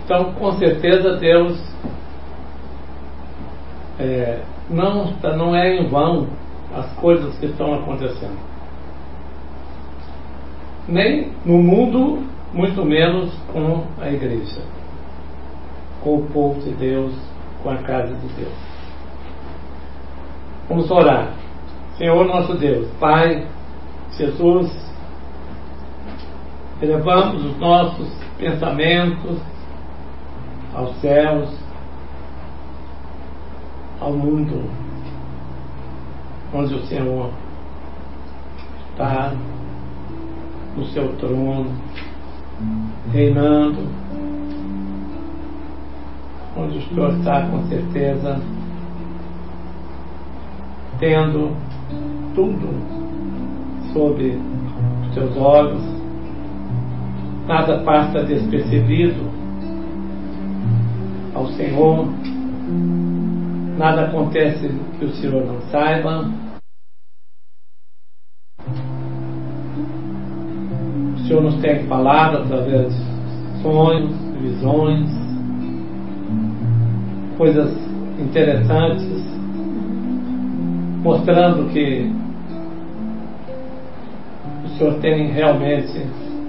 Então, com certeza, Deus não é em vão as coisas que estão acontecendo. Nem no mundo, muito menos com a igreja, com o povo de Deus, com a casa de Deus. Vamos orar. Senhor nosso Deus, Pai, Jesus, elevamos os nossos pensamentos aos céus, ao mundo onde o Senhor está no seu trono, reinando, onde o Senhor está com certeza tendo tudo sob os seus olhos, nada passa despercebido ao Senhor, nada acontece que o Senhor não saiba. O Senhor nos tem falado através de sonhos, visões, coisas interessantes, mostrando que o Senhor tem realmente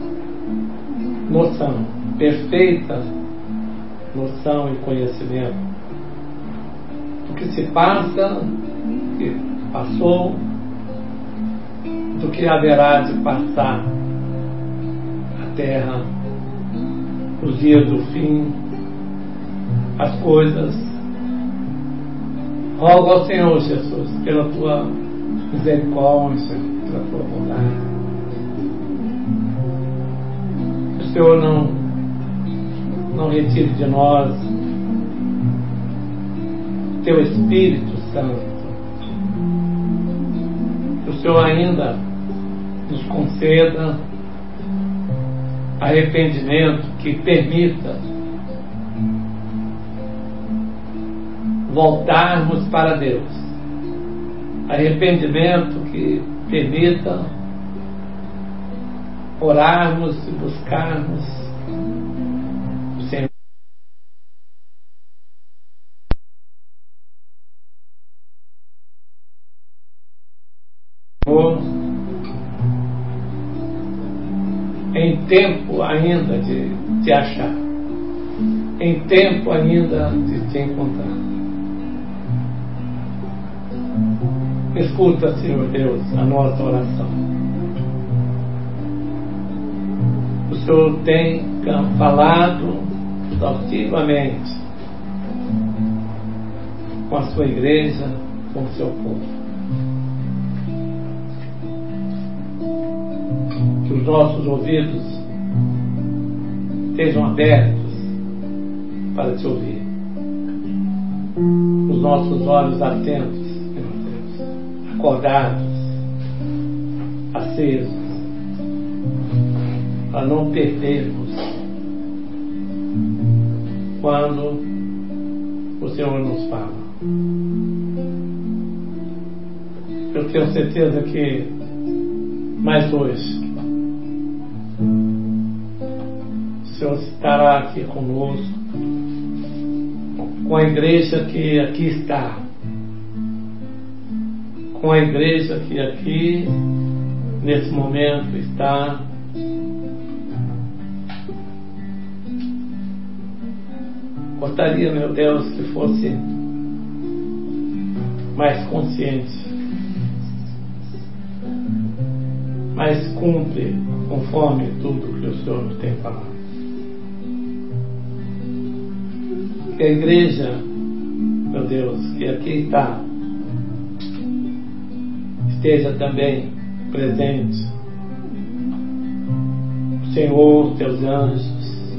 noção, perfeita noção e conhecimento do que se passa, do que passou, do que haverá de passar a terra, os dias do fim, as coisas. Rogo ao Senhor Jesus, pela tua misericórdia, pela tua bondade, que o Senhor não retire de nós teu Espírito Santo, que o Senhor ainda nos conceda arrependimento que permita voltarmos para Deus, arrependimento que permita orarmos e buscarmos o Senhor em tempo ainda de te achar, em tempo ainda de te encontrar. Escuta, Senhor Deus, a nossa oração. O Senhor tem falado exaustivamente com a sua igreja, com o seu povo. Que os nossos ouvidos estejam abertos para te ouvir, os nossos olhos atentos, Senhor Deus, acordados, acesos, para não perdermos quando o Senhor nos fala. Eu tenho certeza que mais hoje o Senhor estará aqui conosco, com a igreja que aqui está, com a igreja que aqui nesse momento está. Gostaria, meu Deus, que fosse mais consciente, mais cumpre conforme tudo que o Senhor nos tem falado. Que a igreja, meu Deus, que aqui está, esteja também presente o Senhor, os teus anjos,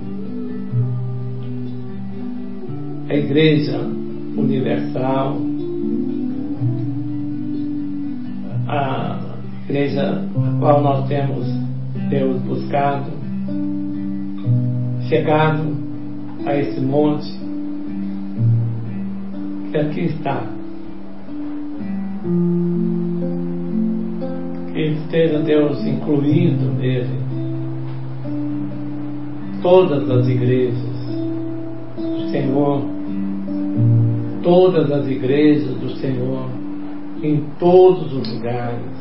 a igreja universal, a igreja a qual nós temos Deus buscado, chegado a esse monte que aqui está, que esteja Deus incluído nele todas as igrejas, Senhor, todas as igrejas do Senhor, em todos os lugares,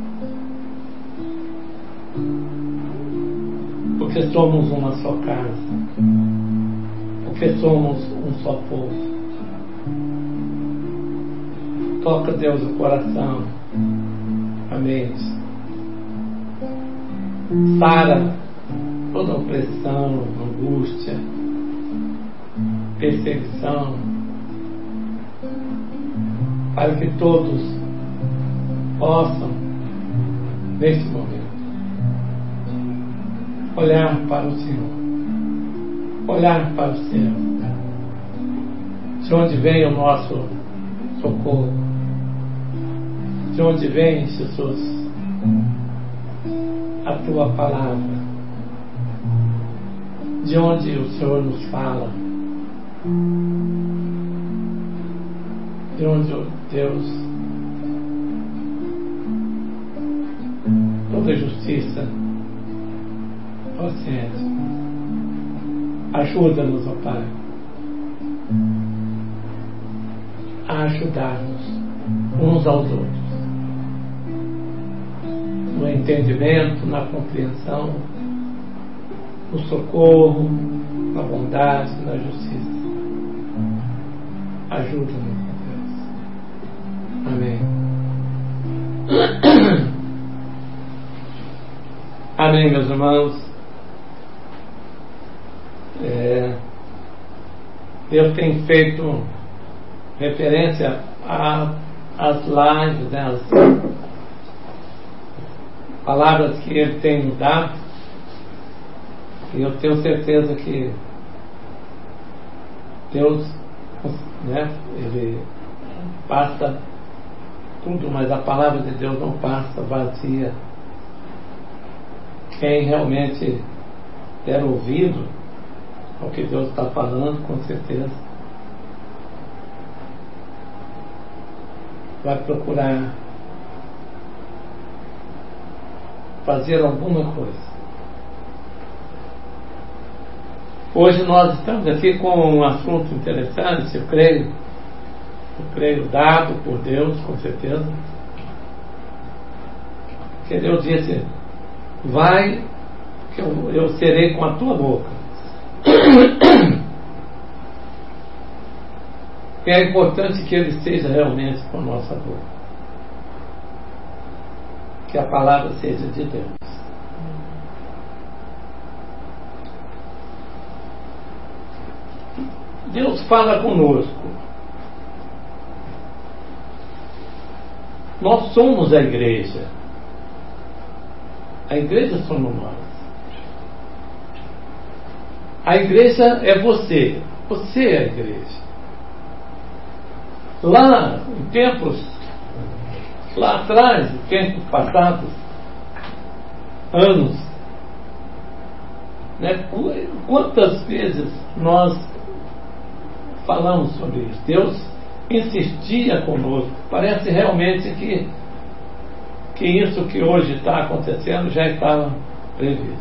porque somos uma só casa, porque somos um só povo. Toca, Deus, o coração, a mente, sara toda opressão, angústia, perseguição, para que todos possam, neste momento, olhar para o Senhor, olhar para o céu, de onde vem o nosso socorro, de onde vem, Jesus, a Tua palavra, de onde o Senhor nos fala, de onde, oh Deus, toda justiça procede. Ajuda-nos, ó Pai, a ajudar-nos uns aos outros, no entendimento, na compreensão, no socorro, na bondade, na justiça. Ajuda-nos, ó Deus. Amém. Amém, meus irmãos. Deus tem feito referência às lives, né, às palavras que Ele tem nos dado, e eu tenho certeza que Deus, né, Ele passa tudo, mas a palavra de Deus não passa vazia. Quem realmente der ouvido ao que Deus está falando, com certeza vai procurar fazer alguma coisa. Hoje nós estamos aqui com um assunto interessante, eu creio dado por Deus, com certeza, que Deus disse: vai, que eu serei com a tua boca. E é importante que Ele seja realmente com a nossa boca, que a palavra seja de Deus. Deus fala conosco. Nós somos a igreja. A igreja somos nós. A igreja é você. Você é a igreja. Lá, em tempos, lá atrás, em tempos passados, anos, né, quantas vezes nós falamos sobre isso? Deus insistia conosco. Parece realmente que isso que hoje está acontecendo já estava previsto.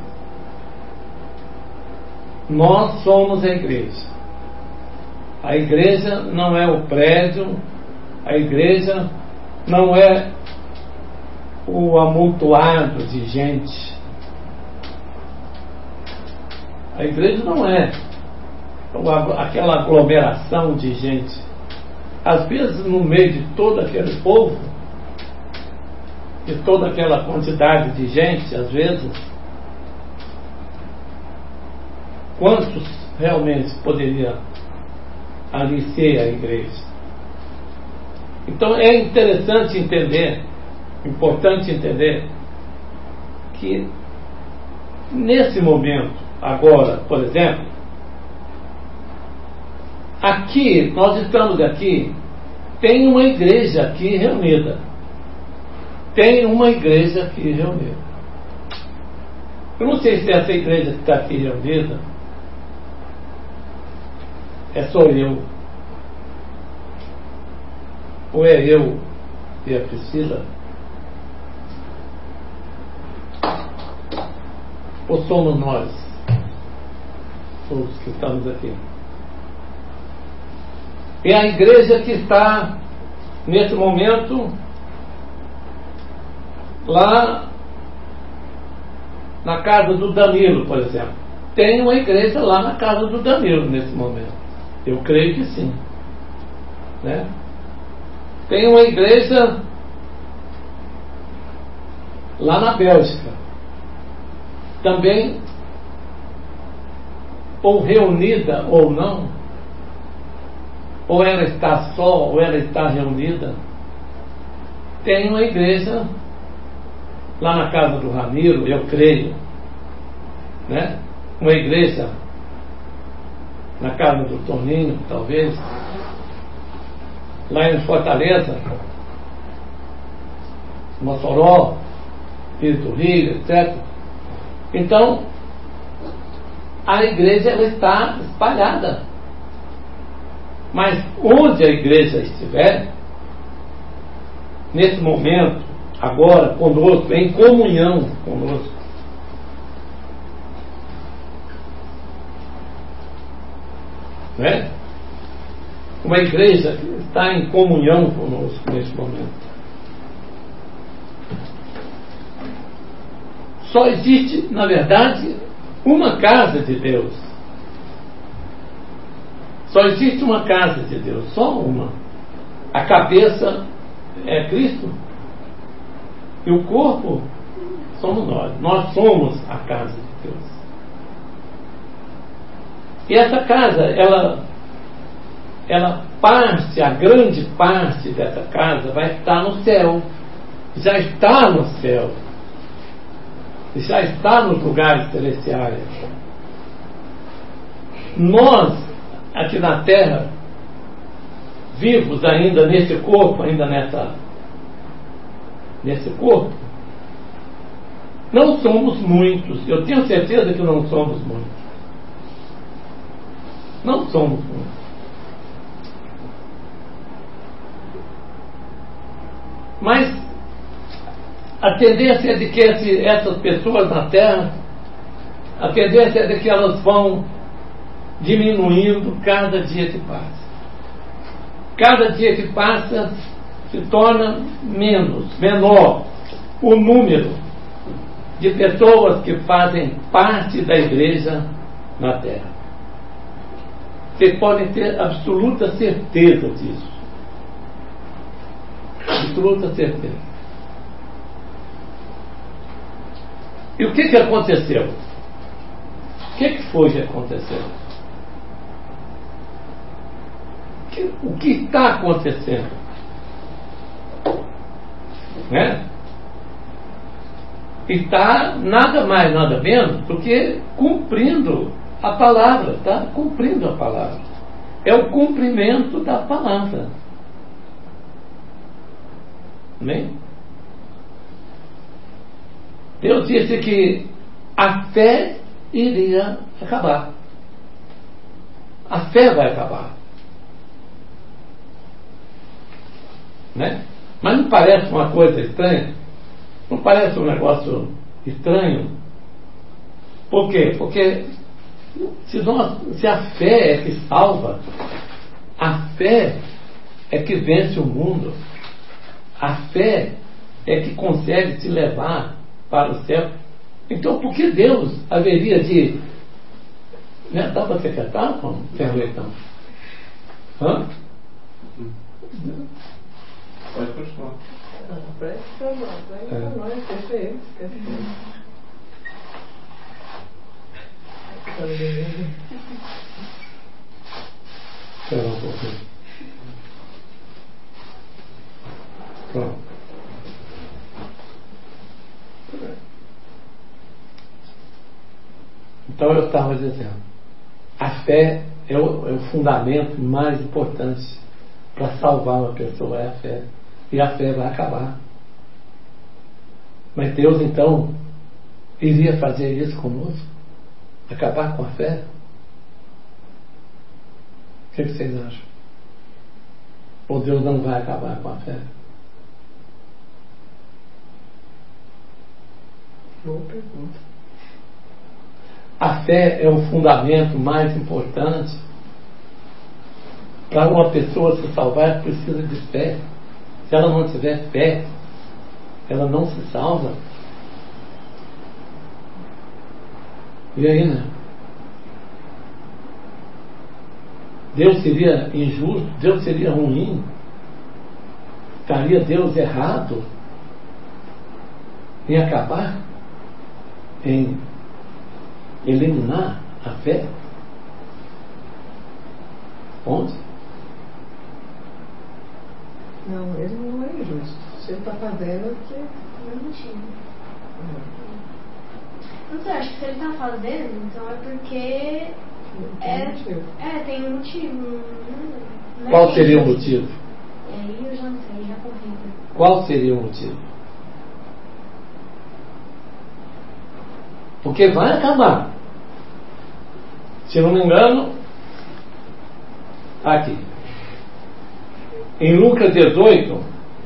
Nós somos a igreja. A igreja não é o prédio, a igreja não é o amontoado de gente. A igreja não é aquela aglomeração de gente. Às vezes, no meio de todo aquele povo, de toda aquela quantidade de gente, às vezes, quantos realmente poderia ali ser a igreja? Então é interessante entender, importante entender, que nesse momento, agora, por exemplo, aqui, nós estamos aqui, tem uma igreja aqui reunida. Tem uma igreja aqui reunida. Eu não sei se essa igreja que está aqui reunida é só eu, ou é eu e a Priscila, ou somos nós, todos que estamos aqui. É a igreja que está, nesse momento, lá na casa do Danilo, por exemplo. Tem uma igreja lá na casa do Danilo nesse momento. Eu creio que sim. Né? Tem uma igreja lá na Bélgica. Também, ou reunida ou não, ou ela está só, ou ela está reunida. Tem uma igreja lá na casa do Ramiro, eu creio, né? Uma igreja na casa do Toninho, talvez, lá em Fortaleza, Mossoró, Espírito Rio, etc. Então, a igreja ela está espalhada. Mas onde a igreja estiver, nesse momento, agora, conosco, em comunhão conosco, né? Uma igreja que está em comunhão conosco nesse momento. Só existe, na verdade, uma casa de Deus. Só existe uma casa de Deus, só uma. A cabeça é Cristo e o corpo somos nós. Nós somos a casa de Deus. E essa casa, ela parte, a grande parte dessa casa vai estar no céu. Já está no céu. Já está nos lugares celestiais. Nós, aqui na terra, vivos ainda nesse corpo, ainda nesse corpo, não somos muitos. Eu tenho certeza que não somos muitos. Não somos muitos. Mas a tendência é de que essas pessoas na terra, a tendência é de que elas vão diminuindo cada dia que passa. Cada dia que passa se torna menor o número de pessoas que fazem parte da igreja na terra. Vocês podem ter absoluta certeza disso. Absoluta certeza. E o que aconteceu? O que foi que aconteceu? O que está acontecendo? Né? Está nada mais, nada menos do que cumprindo a palavra. Está cumprindo a palavra. É o cumprimento da palavra. Amém? Deus disse que a fé iria acabar. A fé vai acabar. Né? Mas não parece uma coisa estranha? Não parece um negócio estranho? Por quê? Porque se a fé é que salva, a fé é que vence o mundo, a fé é que consegue te levar para o céu. Então por que Deus haveria de... Né? Dá para secretar com o ferroetão? Hã? Pode continuar. Presta nós, deixa ele. Espera um pouquinho. Pronto. Então eu estava dizendo, a fé é o fundamento mais importante para salvar uma pessoa, é a fé. E a fé vai acabar. Mas Deus então iria fazer isso conosco? Acabar com a fé? O que vocês acham? Ou Deus não vai acabar com a fé? Boa pergunta. A fé é o fundamento mais importante Para uma pessoa se salvar, precisa de fé. Se ela não tiver fé, ela não se salva. E aí, né? Deus seria injusto, Deus seria ruim, estaria Deus errado em acabar, em eliminar a fé? Onde? Não, ele não é injusto. Se ele está fazendo, é porque Não motivo. Não sei, acho que se ele tá fazendo, então é porque tem motivo. Tem um motivo. Não é Qual que- seria o motivo? Aí eu já não sei, já corri. Qual seria o motivo? Porque vai acabar. Se não me engano, aqui. Em Lucas 18,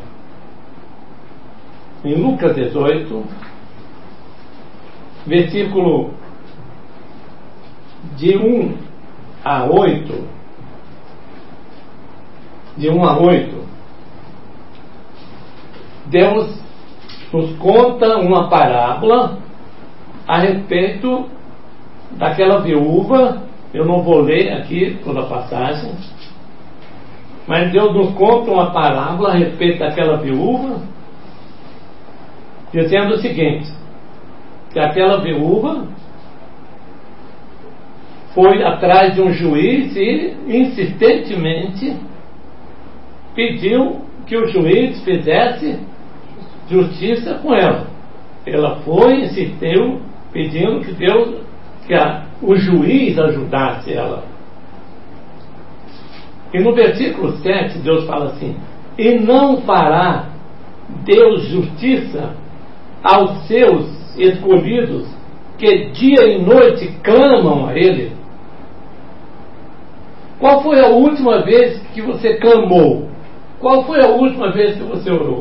versículo de 1 a 8, Deus nos conta uma parábola a respeito daquela viúva. Eu não vou ler aqui toda a passagem, mas Deus nos conta uma parábola a respeito daquela viúva, dizendo o seguinte: que aquela viúva foi atrás de um juiz e insistentemente pediu que o juiz fizesse justiça com ela. Ela foi, insistiu, pedindo que o juiz ajudasse ela. E no versículo 7 Deus fala assim: e não fará Deus justiça aos seus escolhidos que dia e noite clamam a Ele? Qual foi a última vez que você clamou? Qual foi a última vez que você orou?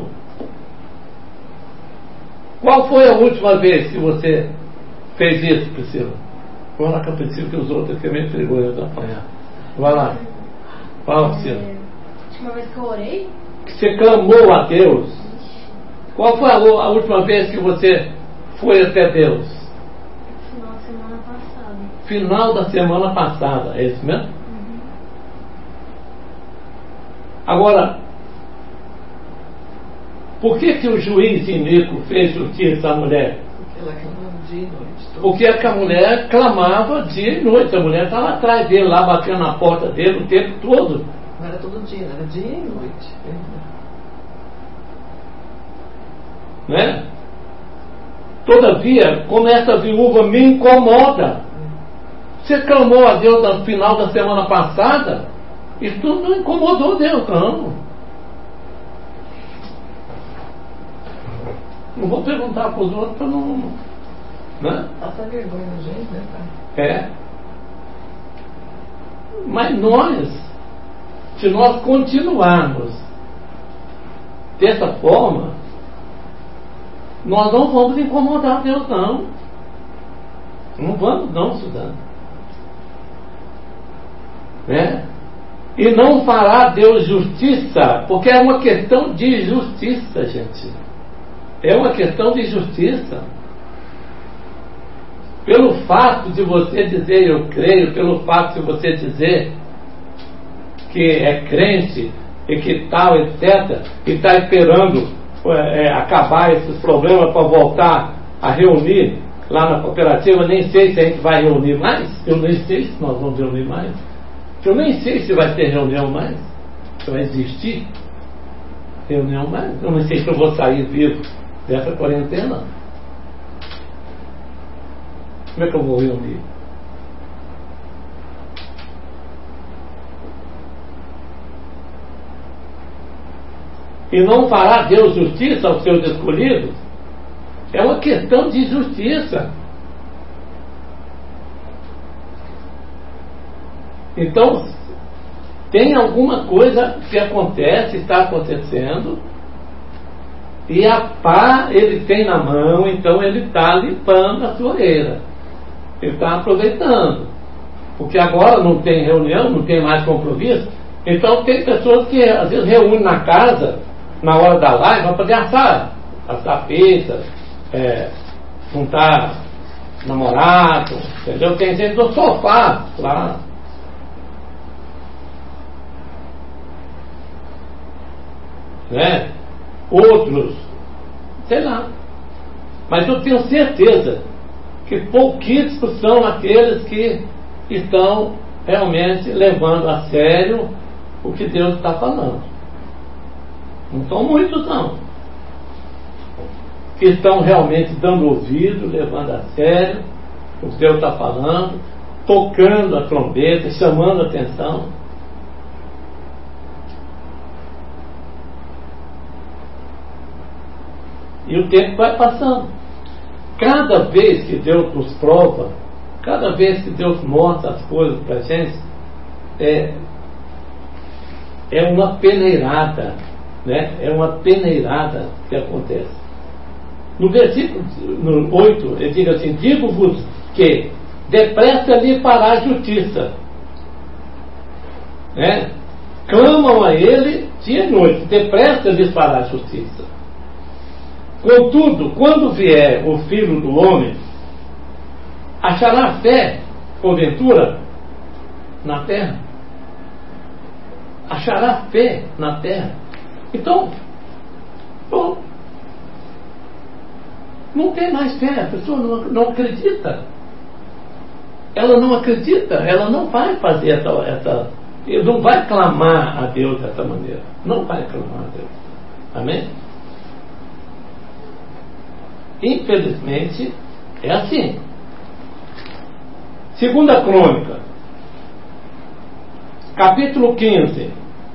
Qual foi a última vez que você fez isso, Priscila? Vamos lá com a Priscila, que os outros aqui é meio perigoso apanhar. Vai lá. Fala, Priscila. A última vez que eu orei? Que você clamou a Deus. Qual foi a última vez que você foi até Deus? Final da semana passada. Final da semana passada, é isso mesmo? Agora, por que o juiz iníquo fez justiça à mulher? Porque ela clamava dia e noite. Porque é que a mulher clamava dia e noite. A mulher estava atrás dele, lá batendo na porta dele o tempo todo. Não era todo dia, era dia e noite. Né? Todavia, como essa viúva me incomoda, você clamou a Deus no final da semana passada, isso não incomodou Deus, não. Não vou perguntar para os outros para não. Né? Passa vergonha na gente, né, pai? É. Mas se nós continuarmos dessa forma, nós não vamos incomodar Deus, não. Não vamos, não, Suzana. Né? E não fará Deus justiça, porque é uma questão de justiça, gente. É uma questão de justiça. Pelo fato de você dizer eu creio, pelo fato de você dizer que é crente e que tal, etc., e está esperando acabar esses problemas para voltar a reunir lá na cooperativa, nem sei se a gente vai reunir mais, eu nem sei se nós vamos reunir mais, eu nem sei se vai ter reunião mais, se vai existir reunião mais, eu não sei se eu vou sair vivo dessa quarentena. Como é que eu vou reunir? E não fará Deus justiça aos seus escolhidos? É uma questão de justiça. Então, tem alguma coisa que acontece, está acontecendo, e a pá ele tem na mão, então ele está limpando a sua orelha. Ele está aproveitando. Porque agora não tem reunião, não tem mais compromisso, Então tem pessoas que às vezes reúnem na casa, na hora da live, para poder assar pizza, juntar namorado, entendeu? Tem gente do sofá lá. Né? Outros, sei lá. Mas eu tenho certeza que pouquíssimos são aqueles que estão realmente levando a sério o que Deus está falando. Não são muitos, não. Que estão realmente dando ouvido, levando a sério o que Deus está falando, tocando a trombeta, chamando a atenção. E o tempo vai passando. Cada vez que Deus nos prova, cada vez que Deus mostra as coisas para a gente, é uma peneirada, né? É uma peneirada que acontece. No versículo 8, ele diz assim: digo-vos que depressa lhe fará a justiça, né? Clamam a ele dia e noite, depressa lhes fará a justiça. Contudo, quando vier o Filho do Homem, achará fé, porventura, na terra? Achará fé na terra? Então, não tem mais fé, a pessoa não acredita. Ela não acredita, ela não vai fazer não vai clamar a Deus dessa maneira. Não vai clamar a Deus. Amém? Infelizmente, é assim. Segunda Crônica, capítulo 15.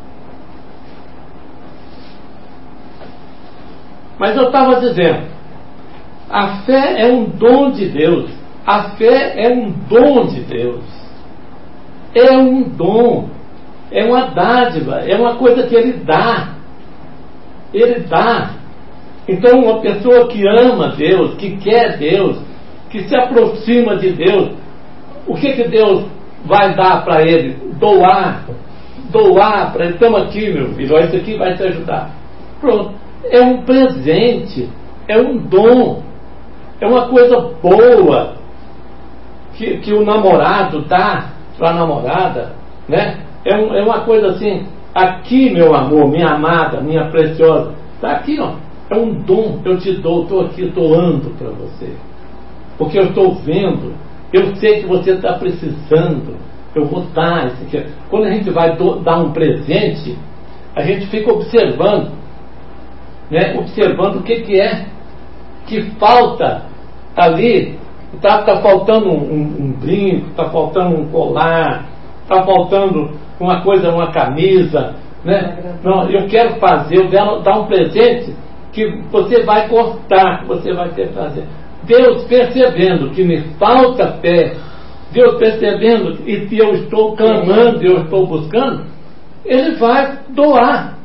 Mas eu estava dizendo, a fé é um dom de Deus. A fé é um dom de Deus. É um dom. É uma dádiva. É uma coisa que Ele dá. Ele dá. Então, uma pessoa que ama Deus, que quer Deus, que se aproxima de Deus, o que Deus vai dar para ele? Doar para ele. Toma aqui, meu filho, isso aqui vai te ajudar. Pronto. É um presente, é um dom, é uma coisa boa que o namorado dá para a namorada, né? É uma coisa assim: aqui, meu amor, minha amada, minha preciosa, está aqui, ó. É um dom, eu te dou, estou aqui doando para você. Porque eu estou vendo, eu sei que você está precisando, eu vou dar isso aqui. Quando a gente vai dar um presente, a gente fica observando, né? Observando o que é que falta ali. Está faltando um brinco, está faltando um colar, está faltando uma coisa, uma camisa, né? Não, eu quero fazer, eu quero dar um presente que você vai cortar, que você vai ter prazer. Deus percebendo que me falta fé, Deus percebendo e que eu estou clamando, eu estou buscando, Ele vai doar.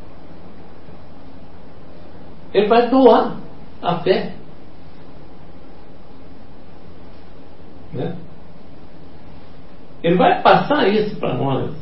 Ele vai doar a fé. Né? Ele vai passar isso para nós.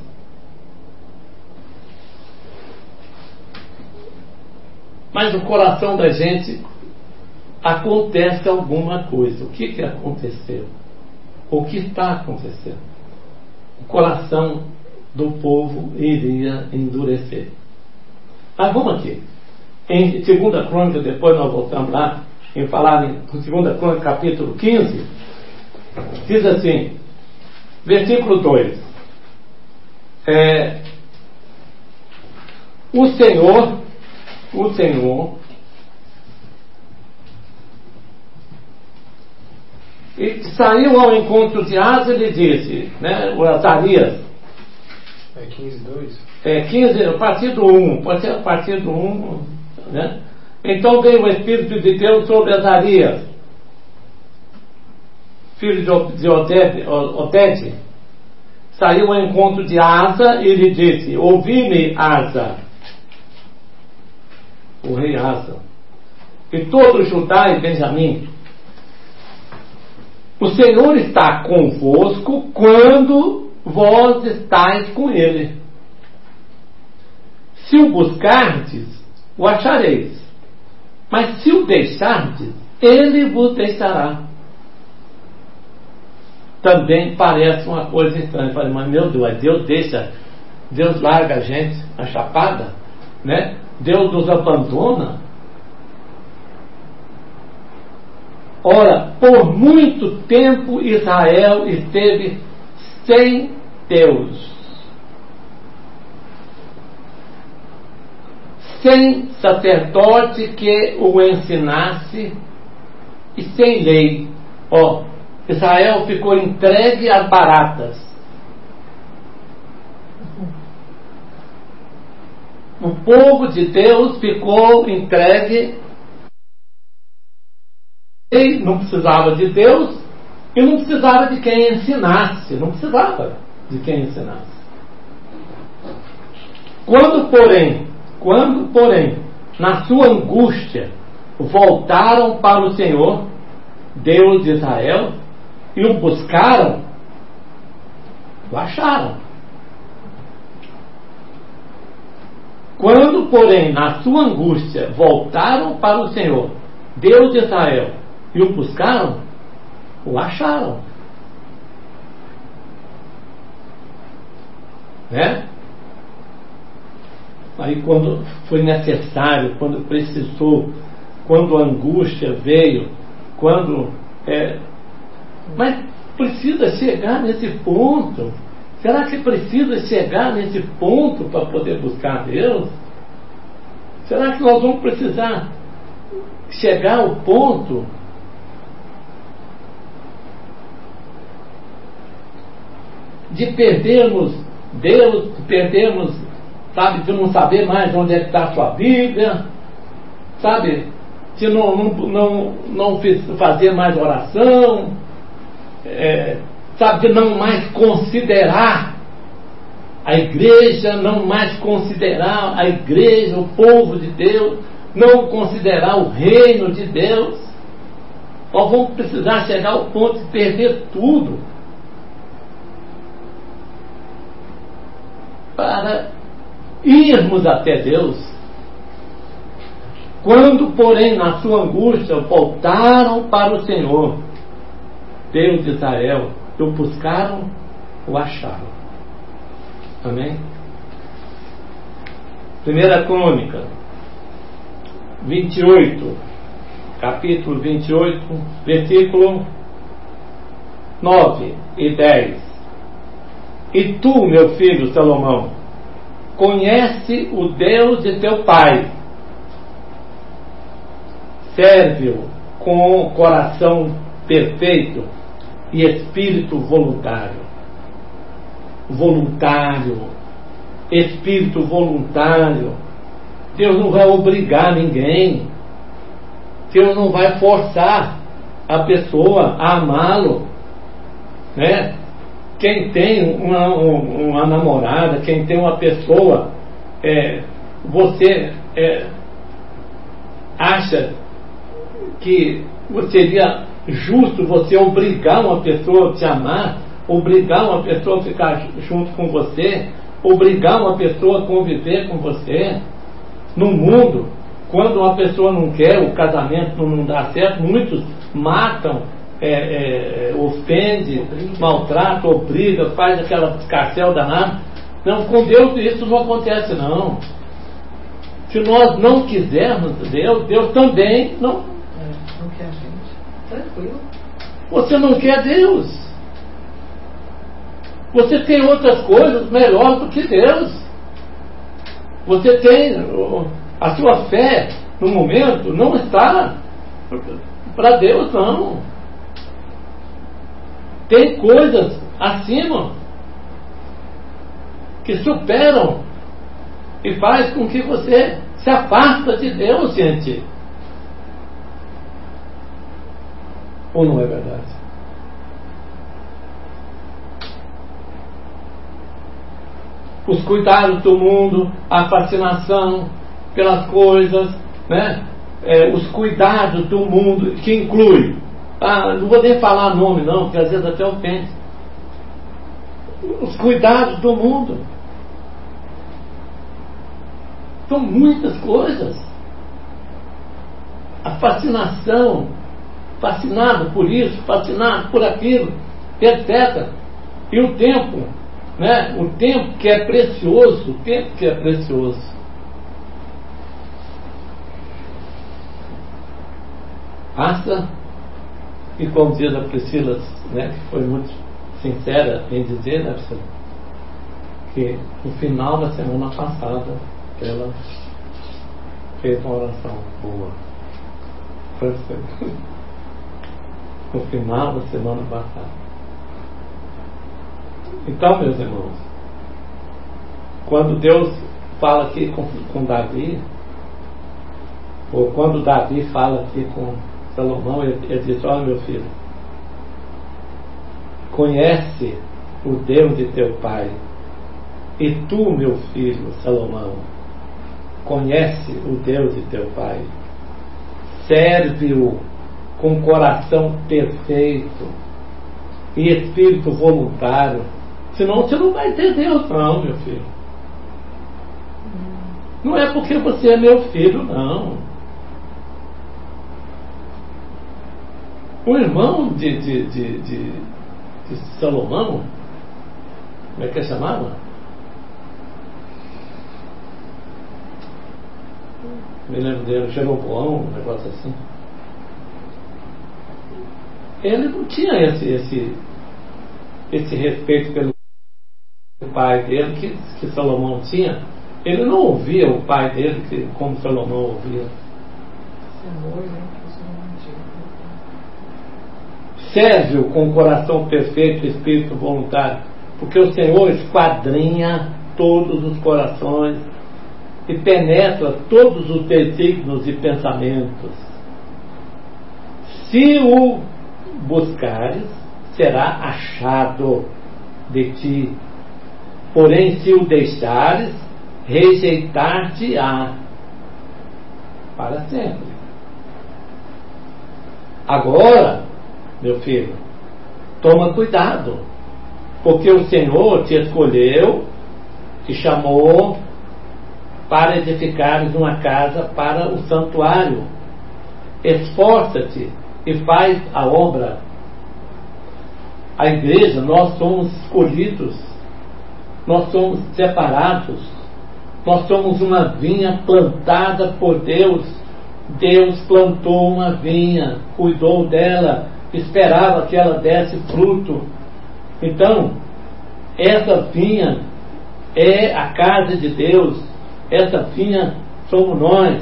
Mas no coração da gente acontece alguma coisa. O que aconteceu? O que está acontecendo? O coração do povo iria endurecer. Mas vamos aqui. Em 2 Crônica, depois nós voltamos lá, em falar em 2 Crônica, capítulo 15, diz assim, versículo 2. O Senhor e saiu ao encontro de Asa e lhe disse, né, o Azarias. 15:2? 15, a partir do 1, pode ser a partir do 1, né? Então veio o Espírito de Deus sobre Azarias, filho de Oded, saiu ao encontro de Asa e lhe disse: ouvi-me, Asa, o rei Asa, e todo Judá e Benjamim, o Senhor está convosco quando vós estáis com ele. Se o buscardes, o achareis. Mas se o deixardes, ele vos deixará. Também parece uma coisa estranha. Eu falei, mas meu Deus deixa, Deus larga a gente, a chapada, né? Deus nos abandona. Ora, por muito tempo Israel esteve sem Deus, sem sacerdote que o ensinasse e sem lei. Israel ficou entregue às baratas. O povo de Deus ficou entregue. Ele não precisava de Deus e não precisava de quem ensinasse. Não precisava de quem ensinasse. Quando, porém, na sua angústia, voltaram para o Senhor, Deus de Israel, e o buscaram, o acharam. Quando, porém, na sua angústia, voltaram para o Senhor, Deus de Israel, e o buscaram, o acharam. Né? Aí quando foi necessário, quando precisou, quando a angústia veio, mas precisa chegar nesse ponto. Será que precisa chegar nesse ponto para poder buscar Deus? Será que nós vamos precisar chegar ao ponto de perdermos Deus, de não saber mais onde é que está a sua Bíblia, de não fazer mais oração, de não mais considerar a igreja, não mais considerar a igreja, o povo de Deus, não considerar o reino de Deus. Nós vamos precisar chegar ao ponto de perder tudo para irmos até Deus. Quando, porém, na sua angústia, voltaram para o Senhor, Deus de Israel, e o buscaram, o acharam. Amém? 1 Crônica 28, capítulo 28, versículo 9 e 10. E tu, meu filho Salomão, conhece o Deus de teu pai, serve-o com coração perfeito e espírito voluntário. Espírito voluntário. Deus não vai obrigar ninguém. Deus não vai forçar a pessoa a amá-lo, né? Quem tem uma namorada, quem tem uma pessoa, você acha que seria justo você obrigar uma pessoa a te amar, obrigar uma pessoa a ficar junto com você, obrigar uma pessoa a conviver com você? No mundo, quando uma pessoa não quer, o casamento não dá certo, muitos matam, ofende, maltrata, obriga, faz aquela escarcel danada. Não, com Deus isso não acontece, não. Se nós não quisermos Deus, Deus também não quer a gente. Tranquilo. Você não quer Deus. Você tem outras coisas melhores do que Deus. Você tem a sua fé no momento não está para Deus, não. Tem coisas acima que superam e faz com que você se afasta de Deus, gente. Ou não é verdade? Os cuidados do mundo, a fascinação pelas coisas, né? Os cuidados do mundo, que inclui, não vou nem falar nome não, porque às vezes até ofende. Os cuidados do mundo. São muitas coisas. A fascinação, fascinado por isso, fascinado por aquilo, etc. E o tempo, né? O tempo que é precioso, Passa, e como diz a Priscila, né, que foi muito sincera em dizer, né, Priscila, que no final da semana passada ela fez uma oração boa. No final da semana passada. Então, meus irmãos, quando Deus fala aqui com Davi, ou quando Davi fala aqui com Salomão, ele diz: olha, meu filho, conhece o Deus de teu pai, e tu, meu filho Salomão, conhece o Deus de teu pai, serve-o com coração perfeito e espírito voluntário, senão você não vai ter Deus, não, meu filho. Não é porque você é meu filho, não. O irmão de Salomão, como é que ele chamava? Me lembro dele, Jeroboão, um negócio assim. Ele não tinha esse respeito pelo pai dele que Salomão tinha. Ele não ouvia o pai dele como Salomão ouvia. Serve-o com coração perfeito e espírito voluntário, porque o Senhor esquadrinha todos os corações e penetra todos os desígnios e pensamentos. Se o buscares, será achado de ti, porém se o deixares, rejeitar-te-á para sempre. Agora, meu filho, toma cuidado, porque o Senhor te escolheu, te chamou para edificares uma casa para o santuário. Esforça-te e faz a obra. A igreja, nós somos escolhidos, nós somos separados, nós somos uma vinha plantada por Deus. Deus plantou uma vinha, cuidou dela, esperava que ela desse fruto. Então, essa vinha é a casa de Deus, essa vinha somos nós.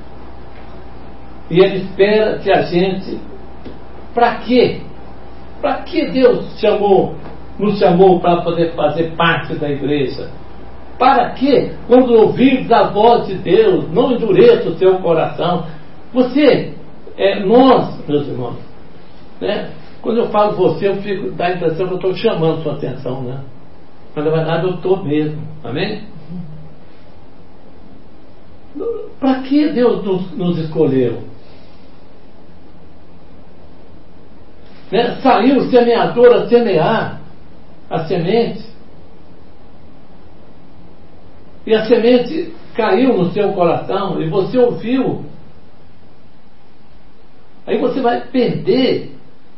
E Ele espera que a gente... Para quê? Para que Deus nos chamou para poder fazer parte da igreja? Para que, quando ouvires a voz de Deus, não endureça o seu coração? Nós, meus irmãos, né? Quando eu falo você, dá a impressão que eu estou chamando sua atenção, né? Mas na verdade eu estou mesmo, amém? Para que Deus nos escolheu? Né? Saiu o semeador a semear a semente, e a semente caiu no seu coração e você ouviu. Aí você vai perder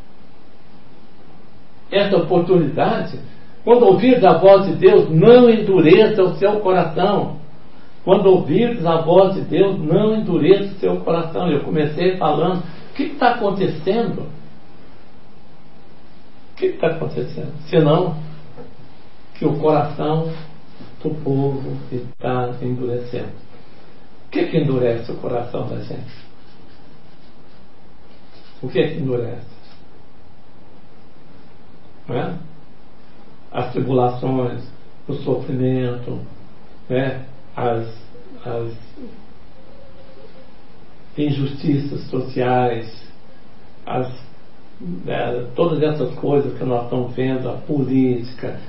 essa oportunidade. Quando ouvires a voz de Deus, não endureça o seu coração. Quando ouvires a voz de Deus, não endureça o seu coração. Eu comecei falando, o que está acontecendo? O que está acontecendo? Senão que o coração do povo está endurecendo. O que endurece o coração da gente? O que endurece? Não é? As tribulações, o sofrimento, né? As injustiças sociais, todas essas coisas que nós estamos vendo, a política,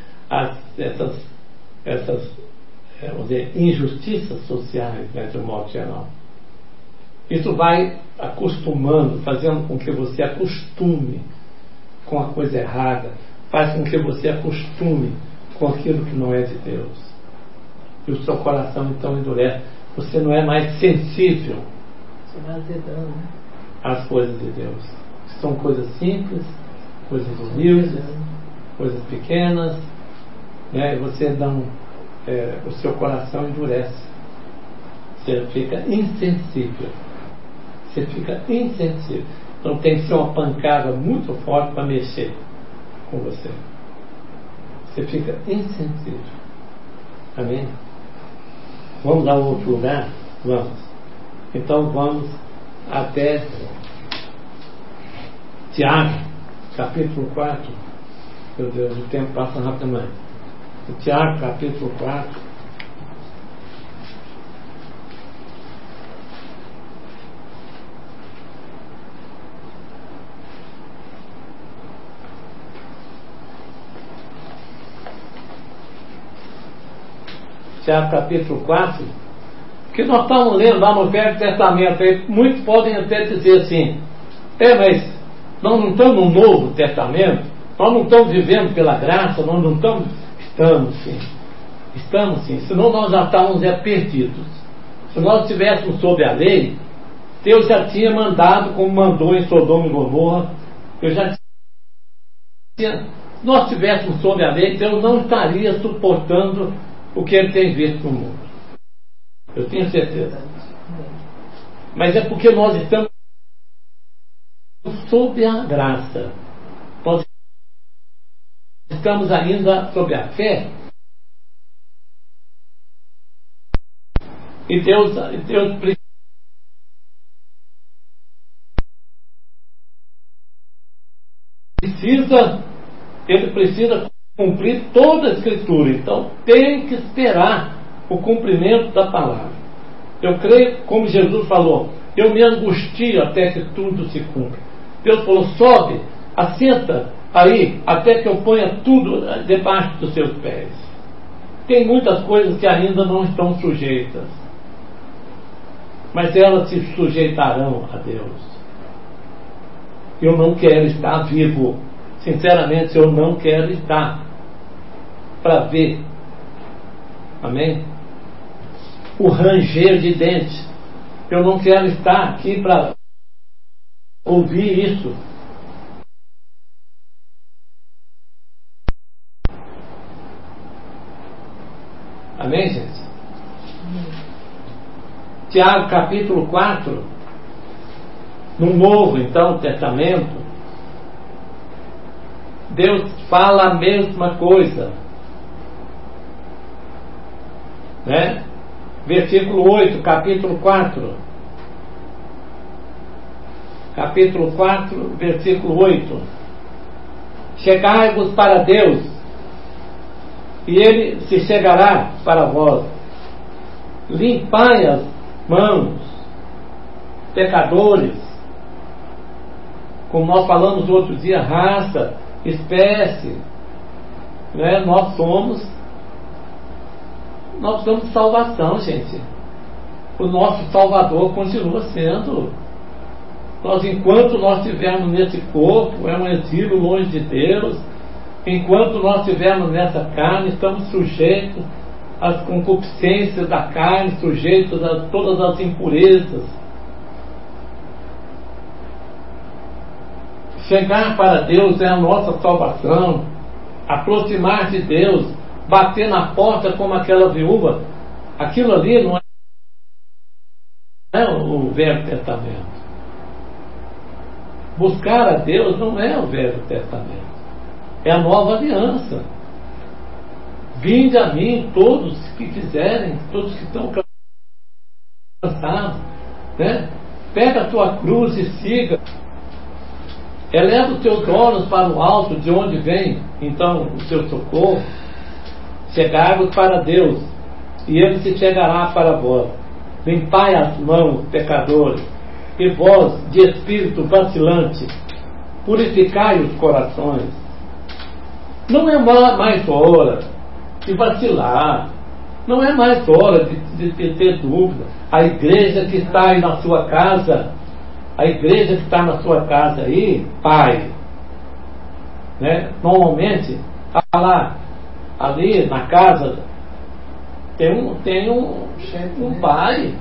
essas vamos dizer, injustiças sociais, né, de um modo geral. Isso vai acostumando, fazendo com que você acostume com a coisa errada, faz com que você acostume com aquilo que não é de Deus. E o seu coração então endurece. você não é mais sensível Você vai azedando, né? às coisas de Deus. São coisas simples, coisas humildes, coisas pequenas, né? E você não, o seu coração endurece. Você fica insensível. Você fica insensível. Então tem que ser uma pancada muito forte para mexer com você. Você fica insensível. Amém? Vamos a outro lugar? Vamos. Então vamos até Tiago, capítulo 4. Meu Deus, o tempo passa rapidamente. Tiago, capítulo 4. Tiago, capítulo 4, que nós estamos lendo lá no Velho Testamento. Aí muitos podem até dizer assim: mas nós não estamos no Novo Testamento, nós não estamos vivendo pela graça, nós não estamos. Estamos sim, senão nós já estávamos perdidos. Se nós estivéssemos sob a lei, Deus já tinha mandado, como mandou em Sodoma e Gomorra. Se nós estivéssemos sob a lei, Deus não estaria suportando o que ele tem visto no mundo. Eu tenho certeza. Mas é porque nós estamos sob a graça. Nós estamos ainda sob a fé. E Deus precisa cumprir toda a Escritura. Então tem que esperar o cumprimento da palavra. Eu creio, como Jesus falou, eu me angustio até que tudo se cumpra. Deus falou: sobe, assenta aí, até que eu ponha tudo debaixo dos seus pés. Tem muitas coisas que ainda não estão sujeitas, mas elas se sujeitarão a Deus. Eu não quero estar vivo. Sinceramente, eu não quero estar para ver, amém? O ranger de dentes. Eu não quero estar aqui para ouvir isso. Amém, gente? Tiago, capítulo 4, no Novo, então, Testamento, Deus fala a mesma coisa, né? Versículo 8, capítulo 4. Capítulo 4, versículo 8. Chegai-vos para Deus, e Ele se chegará para vós. Limpai as mãos, pecadores. Como nós falamos outro dia, raça, espécie, né? Nós precisamos de salvação, gente. O nosso Salvador continua sendo. Enquanto nós estivermos nesse corpo, é um exílio longe de Deus. Enquanto nós estivermos nessa carne, estamos sujeitos às concupiscências da carne, sujeitos a todas as impurezas. Chegar para Deus é a nossa salvação. Aproximar de Deus, bater na porta como aquela viúva, aquilo ali não é o Velho Testamento. Buscar a Deus não é o Velho Testamento, é a Nova Aliança. Vinde a mim todos que quiserem, todos que estão cansados, né? Pega a tua cruz e siga. Eleva os teus olhos para o alto, de onde vem então o seu socorro. Chegai-vos para Deus, e Ele se chegará para vós. Limpai as mãos, pecadores, e vós, de espírito vacilante, purificai os corações. Não é mais hora de vacilar, não é mais hora de ter dúvida. A igreja que está aí na sua casa, a igreja que está na sua casa aí, pai, né? Normalmente está lá, ali na casa Tem um pai.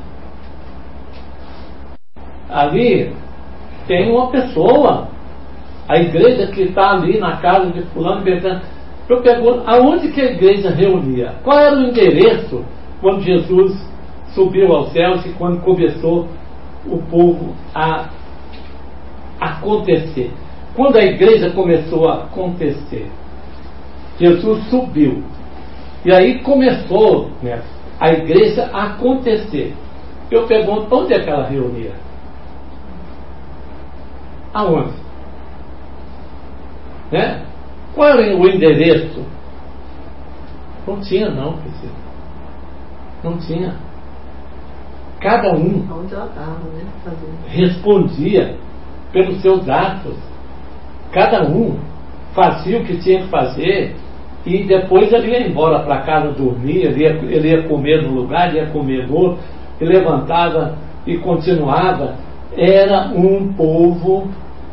Ali tem uma pessoa. A igreja que está ali na casa de fulano, Betânia. Eu pergunto, aonde que a igreja reunia? Qual era o endereço quando Jesus subiu aos céus e quando começou o povo a acontecer? Quando a igreja começou a acontecer, Jesus subiu. E aí começou, né, a igreja a acontecer. Eu pergunto, onde é que ela reunia? Aonde? Né? Qual era o endereço? Não tinha, não, Priscila. Não tinha. Cada um Onde ela estava, né? respondia pelos seus atos. Cada um fazia o que tinha que fazer e depois ele ia embora para casa dormir, ele ia comer num lugar, ele ia comer no outro, ele levantava e continuava. Era um povo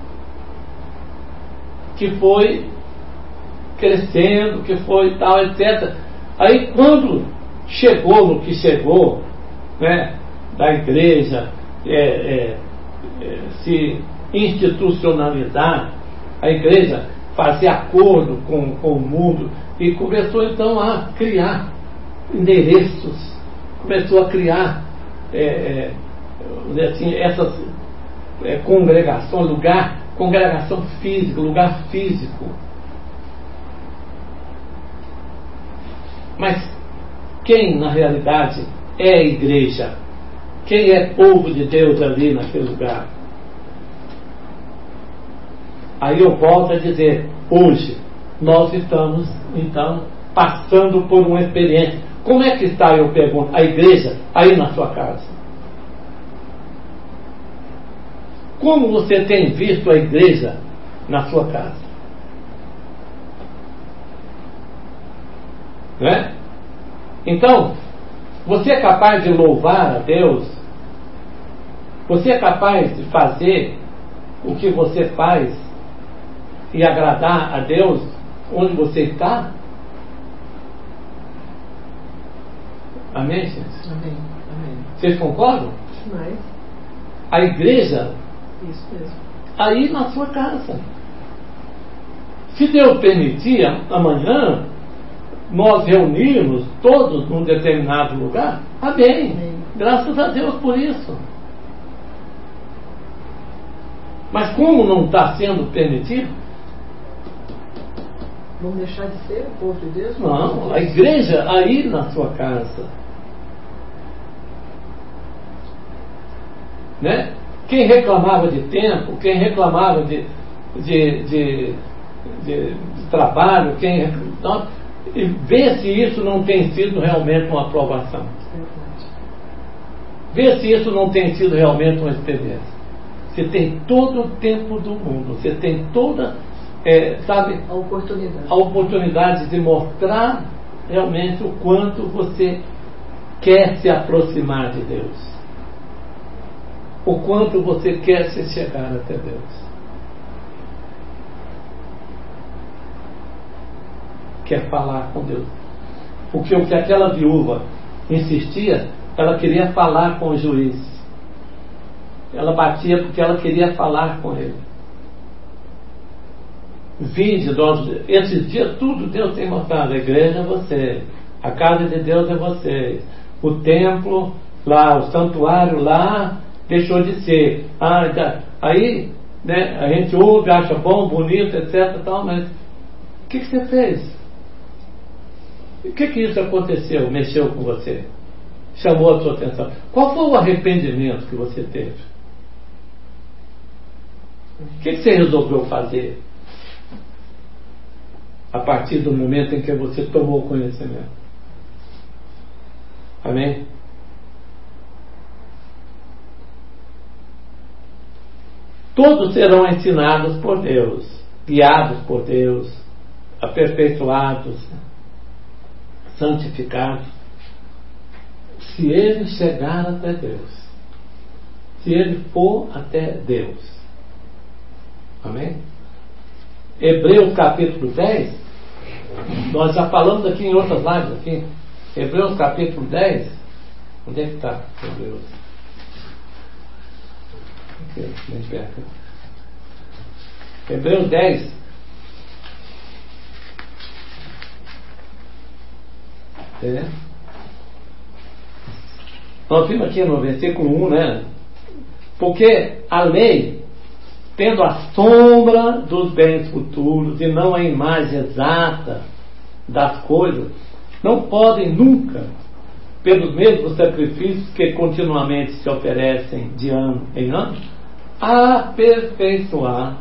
que foi crescendo, que foi tal, etc. Aí quando chegou no que chegou, né, da igreja se institucionalizar, a igreja fazer acordo com o mundo e começou então a criar endereços, começou a criar assim, essas congregações, congregação física, lugar físico. Mas quem na realidade é a igreja? Quem é povo de Deus ali naquele lugar? Aí eu volto a dizer, hoje nós estamos então passando por uma experiência. Como é que está, eu pergunto, a igreja aí na sua casa? Como você tem visto a igreja na sua casa? Né? Então, você é capaz de louvar a Deus? Você é capaz de fazer o que você faz e agradar a Deus onde você está? Amém, gente? Amém. Amém. Vocês concordam? Mas, A igreja isso mesmo. aí na sua casa. Se Deus permitir, amanhã nós reunirmos todos num determinado lugar, amém. Amém. Graças a Deus por isso. Mas como não está sendo permitido? Vamos deixar de ser o povo de Deus? Não, a igreja aí na sua casa. Né? Quem reclamava de tempo, quem reclamava de trabalho, então, vê se isso não tem sido realmente uma aprovação. Vê se isso não tem sido realmente uma experiência. Você tem todo o tempo do mundo, você tem toda a oportunidade de mostrar realmente o quanto você quer se aproximar de Deus, o quanto você quer se chegar até Deus. Quer falar com Deus. Porque o que aquela viúva insistia, ela queria falar com o juiz. Ela batia porque ela queria falar com ele. Vinde, esses dias tudo Deus tem mostrado. A igreja é você, a casa de Deus é você, o templo lá, o santuário lá deixou de ser. Aí, né, a gente ouve, acha bom, bonito, etc. Tal, mas o que você fez? O que isso aconteceu? Mexeu com você? Chamou a sua atenção? Qual foi o arrependimento que você teve? O que você resolveu fazer a partir do momento em que você tomou conhecimento? Amém? Todos serão ensinados por Deus, guiados por Deus, aperfeiçoados, santificados, se ele chegar até Deus, se ele for até Deus. Amém? Hebreus capítulo 10, nós já falamos aqui em outras lives aqui, Hebreus capítulo 10. Onde é que está Hebreus? Aqui, bem perto. Hebreus 10. Nós vimos aqui no versículo 1, né? Porque a lei, tendo a sombra dos bens futuros e não a imagem exata das coisas, não podem nunca, pelos mesmos sacrifícios que continuamente se oferecem de ano em ano, aperfeiçoar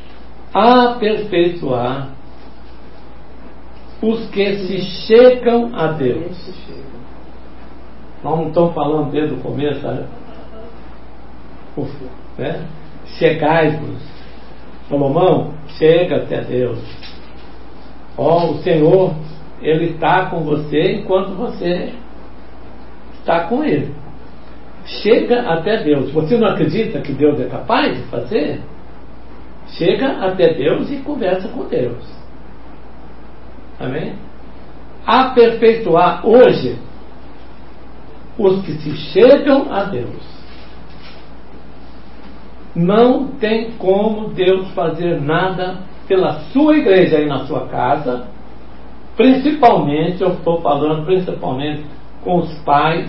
os que se chegam a Deus. Nós não estamos falando desde o começo, sabe? Né? Chegai-vos. Salomão, chega até Deus. O Senhor, Ele está com você enquanto você está com Ele. Chega até Deus. Você não acredita que Deus é capaz de fazer? Chega até Deus e conversa com Deus. Amém? Aperfeiçoar hoje os que se chegam a Deus. Não tem como Deus fazer nada pela sua igreja aí na sua casa, principalmente, eu estou falando principalmente com os pais.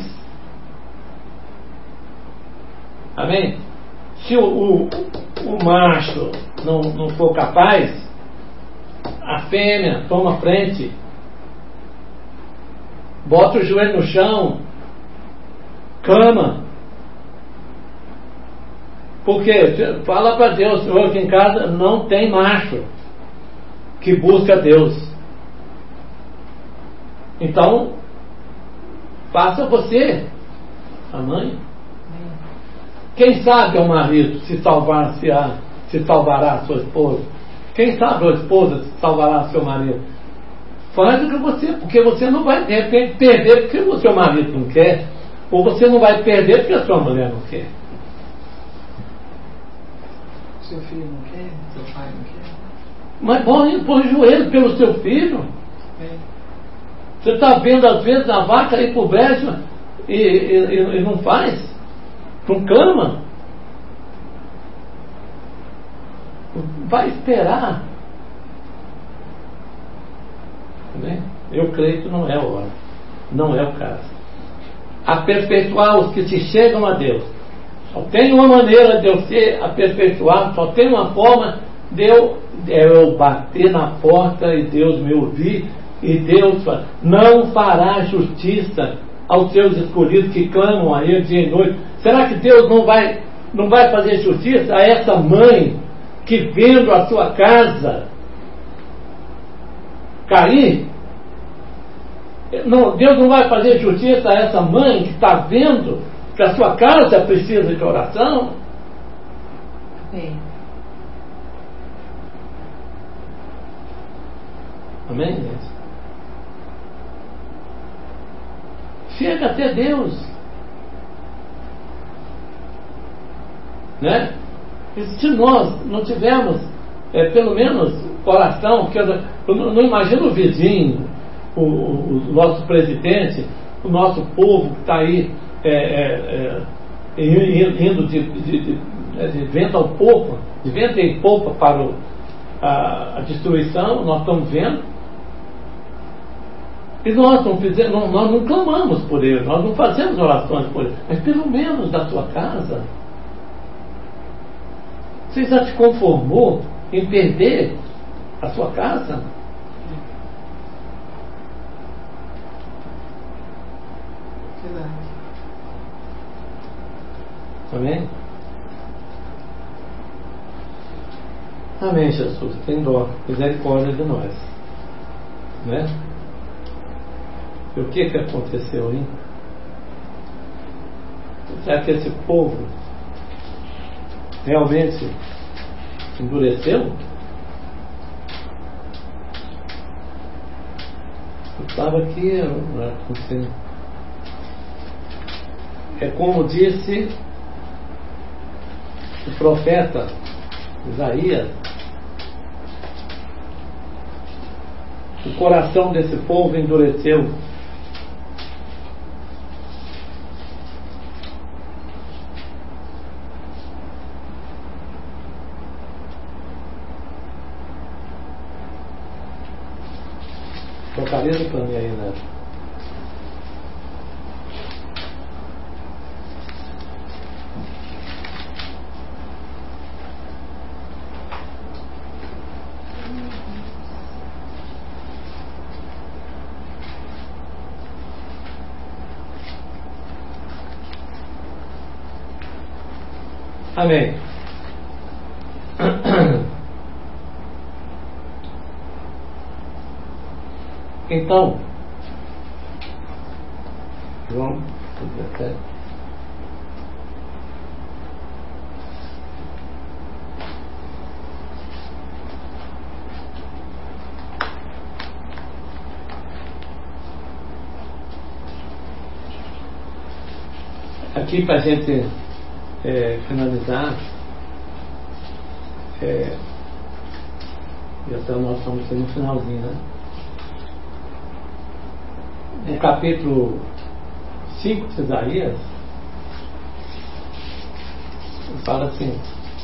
Amém? Se o macho não for capaz, a fêmea toma frente, bota o joelho no chão, clama. Porque fala para Deus, hoje em casa não tem macho que busca Deus. Então, faça você, a mãe. Quem sabe o marido se salvará a sua esposa? Quem sabe a esposa se salvará seu marido? Faz o que você, porque você não vai de repente perder porque o seu marido não quer, ou você não vai perder porque a sua mulher não quer. Seu filho não quer? Seu pai não quer? Mas põe o joelho pelo seu filho. Você está vendo às vezes a vaca ir por brecha e não faz? Não clama? Vai esperar. Eu creio que não é a hora. Não é o caso. Aperfeiçoar os que se chegam a Deus. Só tem uma maneira de eu ser aperfeiçoado, só tem uma forma de eu bater na porta e Deus me ouvir, e Deus não fará justiça aos seus escolhidos que clamam a Ele dia e noite. Será que Deus não vai fazer justiça a essa mãe que vendo a sua casa cair? Não, Deus não vai fazer justiça a essa mãe que está vendo que a sua casa precisa de oração? Sim. Amém, gente? Chega até Deus. Né? E se nós não tivermos pelo menos oração, porque eu não imagino o vizinho, o nosso presidente, o nosso povo que está aí indo de vento ao popa, de vento em popa para a destruição. Nós estamos vendo, e nós não clamamos por ele, nós não fazemos orações por ele, mas pelo menos da sua casa. Você já se conformou em perder a sua casa? Verdade. Amém? Amém, Jesus. Tem dó, misericórdia de nós. Né? E o que aconteceu, hein? Será que esse povo realmente endureceu? Eu estava aqui, é como disse o profeta Isaías: o coração desse povo endureceu, Amém. Então, João 17. Aqui para a gente finalizar, já nós estamos no finalzinho, né? No capítulo 5 de Isaías, fala assim: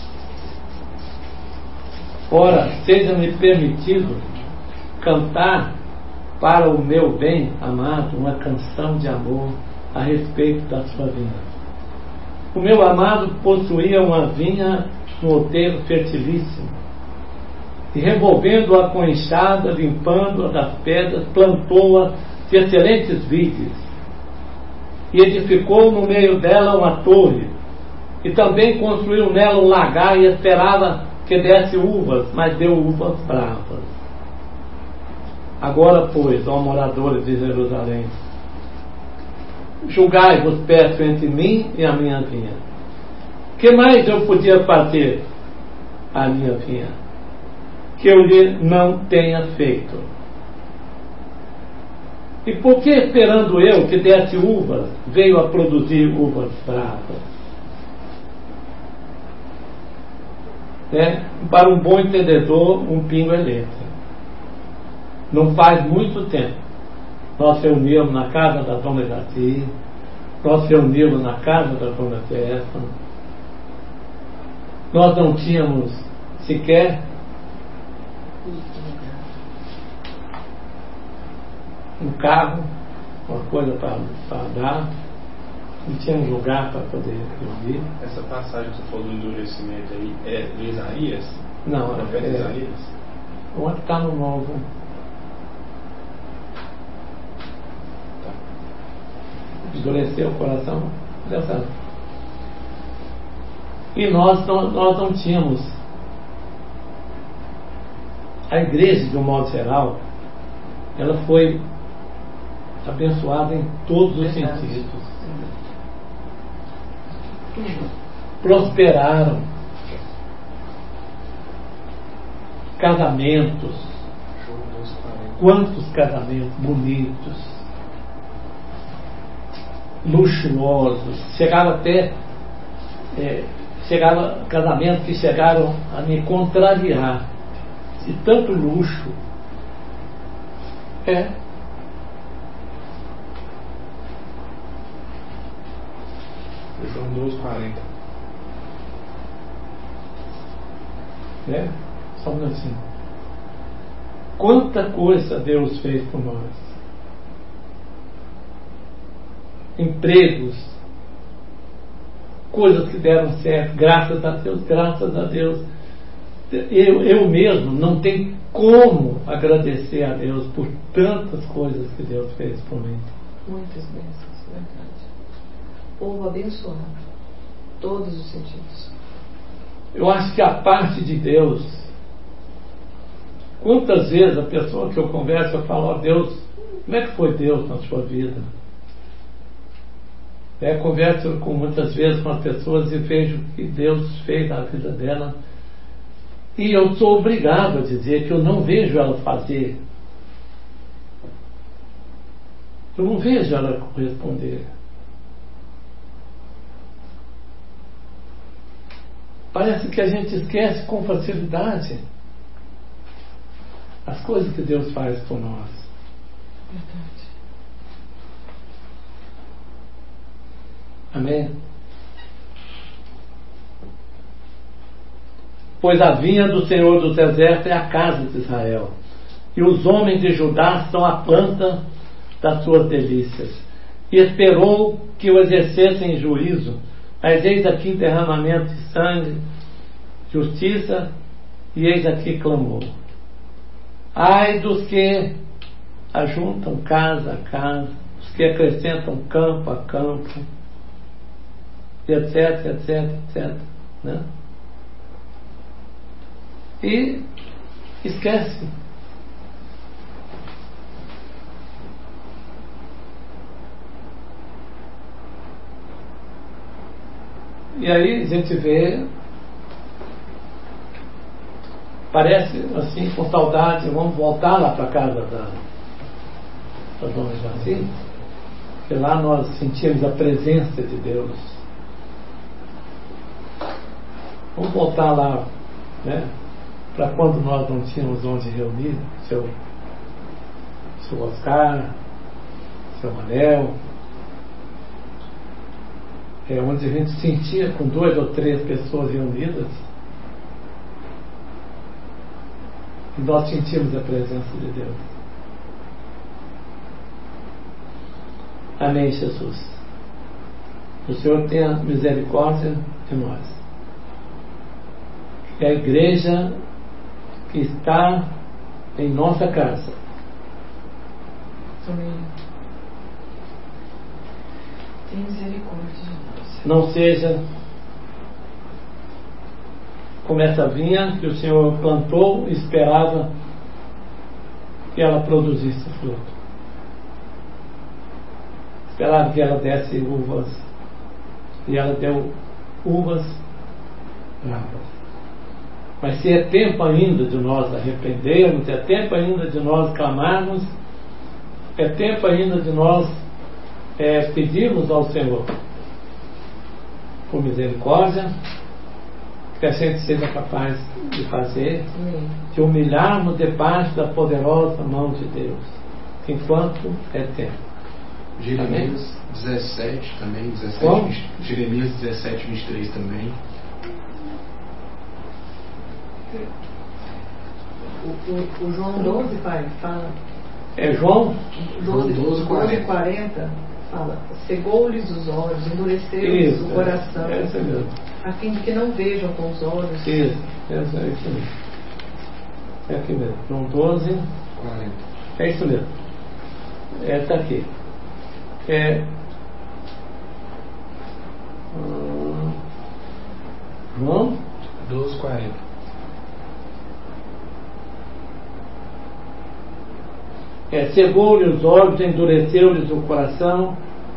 ora, seja-me permitido cantar para o meu bem amado uma canção de amor a respeito da sua vinha. O meu amado possuía uma vinha no outeiro fertilíssimo, e revolvendo-a com enxada, limpando-a das pedras, plantou-a de excelentes vides, e edificou no meio dela uma torre, e também construiu nela um lagar, e esperava que desse uvas, mas deu uvas bravas. Agora, pois, ó moradores de Jerusalém, julgai-vos perto entre mim e a minha vinha. Que mais eu podia fazer à minha vinha que eu lhe não tenha feito? E por que, esperando eu que desse uvas, veio a produzir uvas bravas? Para um bom entendedor, um pingo é letra. Não faz muito tempo nós reunimos na casa da dona Jaci, nós reunimos na casa da dona Tessa. Nós não tínhamos sequer um carro, uma coisa para dar, não tinha um lugar para poder reunir. Essa passagem que você falou do endurecimento aí é de Isaías? Não, é de Isaías? Onde está no Novo? Endureceu o coração, deu certo. E nós não tínhamos. A igreja, de um modo geral, ela foi abençoada em todos os sentidos. Prosperaram. Casamentos. Quantos casamentos bonitos, luxuosos, chegaram até casamentos que chegaram a me contrariar de tanto luxo. João 12:40. Só um minutinho. Quanta coisa Deus fez por nós. Empregos, coisas que deram certo, graças a Deus, graças a Deus. Eu mesmo não tenho como agradecer a Deus por tantas coisas que Deus fez por mim. Muitas bênçãos, verdade. Povo abençoado, todos os sentidos. Eu acho que a parte de Deus, quantas vezes a pessoa que eu converso, eu falo: ó Deus, como é que foi Deus na sua vida? Converso muitas vezes com as pessoas e vejo o que Deus fez na vida dela, e eu sou obrigado a dizer que eu não vejo ela fazer, eu não vejo ela corresponder. Parece que a gente esquece com facilidade as coisas que Deus faz por nós. Verdade. Amém? Pois a vinha do Senhor dos Exércitos é a casa de Israel, e os homens de Judá são a planta das suas delícias. E esperou que o exercessem em juízo, mas eis aqui derramamento de sangue, justiça, e eis aqui clamor. Ai dos que ajuntam casa a casa, os que acrescentam campo a campo, etc, etc, etc. né? E esquece. E aí a gente vê, parece assim, com saudade, vamos voltar lá para a casa da Dona Jaci, que lá nós sentimos a presença de Deus. Vamos voltar lá, né, para quando nós não tínhamos onde reunir, seu Oscar, seu Manel, onde a gente sentia com 2 ou 3 pessoas reunidas, e nós sentimos a presença de Deus. Amém, Jesus. O Senhor tenha misericórdia de nós. Que a igreja que está em nossa casa Amém. Tem misericórdia de nós. não seja como essa vinha que o Senhor plantou e esperava que ela produzisse fruto. Esperava que ela desse uvas, e ela deu uvas bravas. Mas se é tempo ainda de nós arrependermos, é tempo ainda de nós clamarmos, é tempo ainda de nós pedirmos ao Senhor por misericórdia, que a gente seja capaz de fazer, de humilharmos debaixo da poderosa mão de Deus, enquanto é tempo. Jeremias 17 também, 17, Como? Jeremias 17, 23 também. O João 12, pai, fala. É João? 12, 40 fala: cegou-lhes os olhos, endureceu-lhes o coração, É isso mesmo. a fim de que não vejam com os olhos. Isso mesmo. É aqui mesmo. João 12, 40. é isso mesmo. Está aqui. João 12, 40. Cegou-lhe os olhos, endureceu-lhes o coração.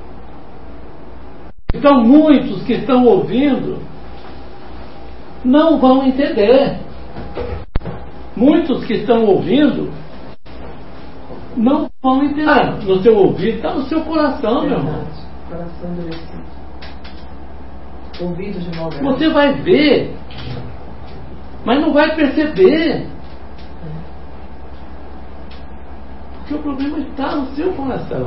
Então muitos que estão ouvindo não vão entender. Muitos que estão ouvindo não vão entender. No seu ouvido está no seu coração, meu irmão. Coração endurecido. Ouvidos de malgrado. Você vai ver, mas não vai perceber. Porque o problema está no seu coração.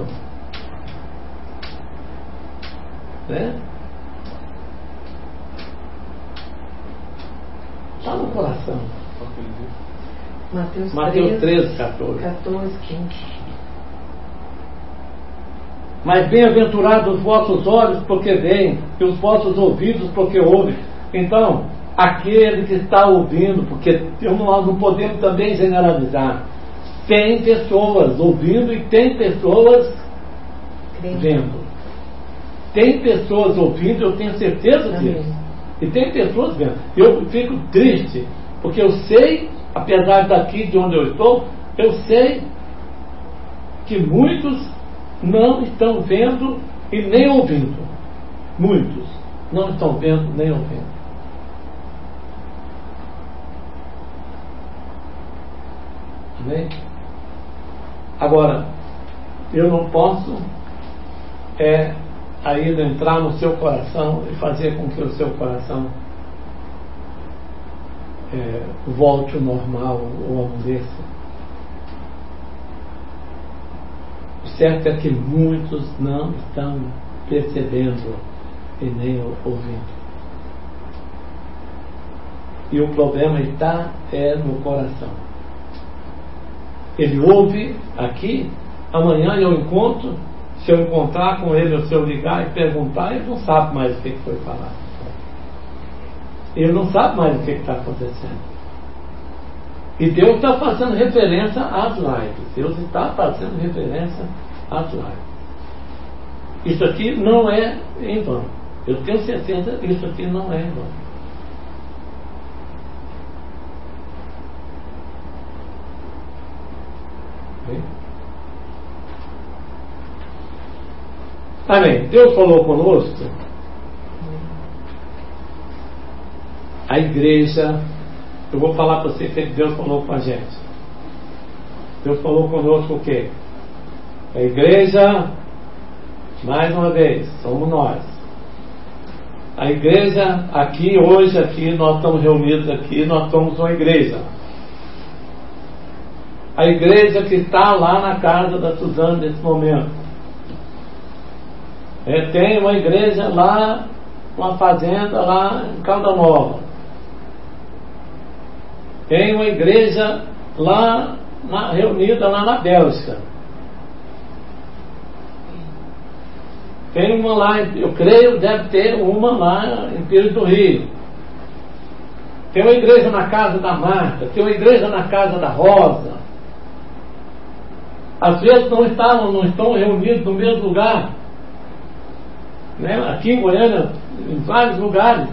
Né? Está no coração. Mateus 13, 14. 14, 15. Mas bem-aventurados os vossos olhos porque veem, e os vossos ouvidos porque ouvem. Então, aquele que está ouvindo, porque nós não podemos também generalizar. Tem pessoas ouvindo e tem pessoas vendo. Tem pessoas ouvindo, eu tenho certeza disso. E tem pessoas vendo. Eu fico triste, porque eu sei, apesar daqui de onde eu estou, eu sei que muitos não estão vendo e nem ouvindo. Muitos não estão vendo nem ouvindo. Bem? Agora, eu não posso ainda entrar no seu coração e fazer com que o seu coração volte ao normal ou amoleça. O certo é que muitos não estão percebendo e nem ouvindo. E o problema está no coração. Ele ouve aqui, amanhã eu encontro, se eu encontrar com ele ou se eu ligar e perguntar, ele não sabe mais o que foi falado. Ele não sabe mais o que está acontecendo. E Deus está fazendo referência às lives. Deus está fazendo referência às lives. Isso aqui não é em vão. Eu tenho certeza que isso aqui não é em vão. Amém? Amém. Deus falou conosco. A igreja, eu vou falar para você que Deus falou com a gente. Deus falou conosco o quê? A igreja, mais uma vez, somos nós. A igreja, aqui, hoje, aqui, nós estamos reunidos aqui, nós somos uma igreja. A igreja que está lá na casa da Suzana nesse momento. Tem uma igreja lá, uma fazenda lá em Calda Nova. Tem uma igreja lá, reunida lá na Bélgica. Tem uma lá, eu creio, deve ter uma lá em Pires do Rio. Tem uma igreja na casa da Marta, tem uma igreja na casa da Rosa. Às vezes não estão reunidos no mesmo lugar. Né? Aqui em Goiânia, em vários lugares.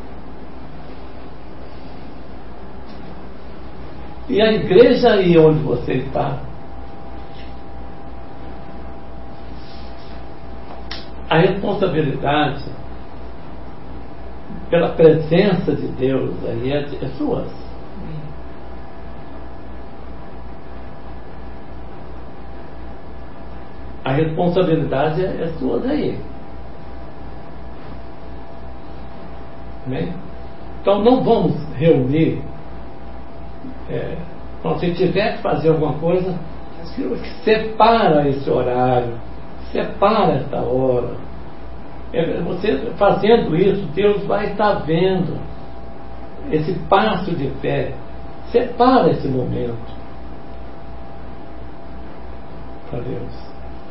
E a igreja aí onde você está, a responsabilidade pela presença de Deus aí é sua. A responsabilidade é sua aí. Amém? Então não vamos reunir. Então, se tiver que fazer alguma coisa, separa esse horário, separa essa hora. Você fazendo isso, Deus vai estar vendo esse passo de fé. Separa esse momento para Deus.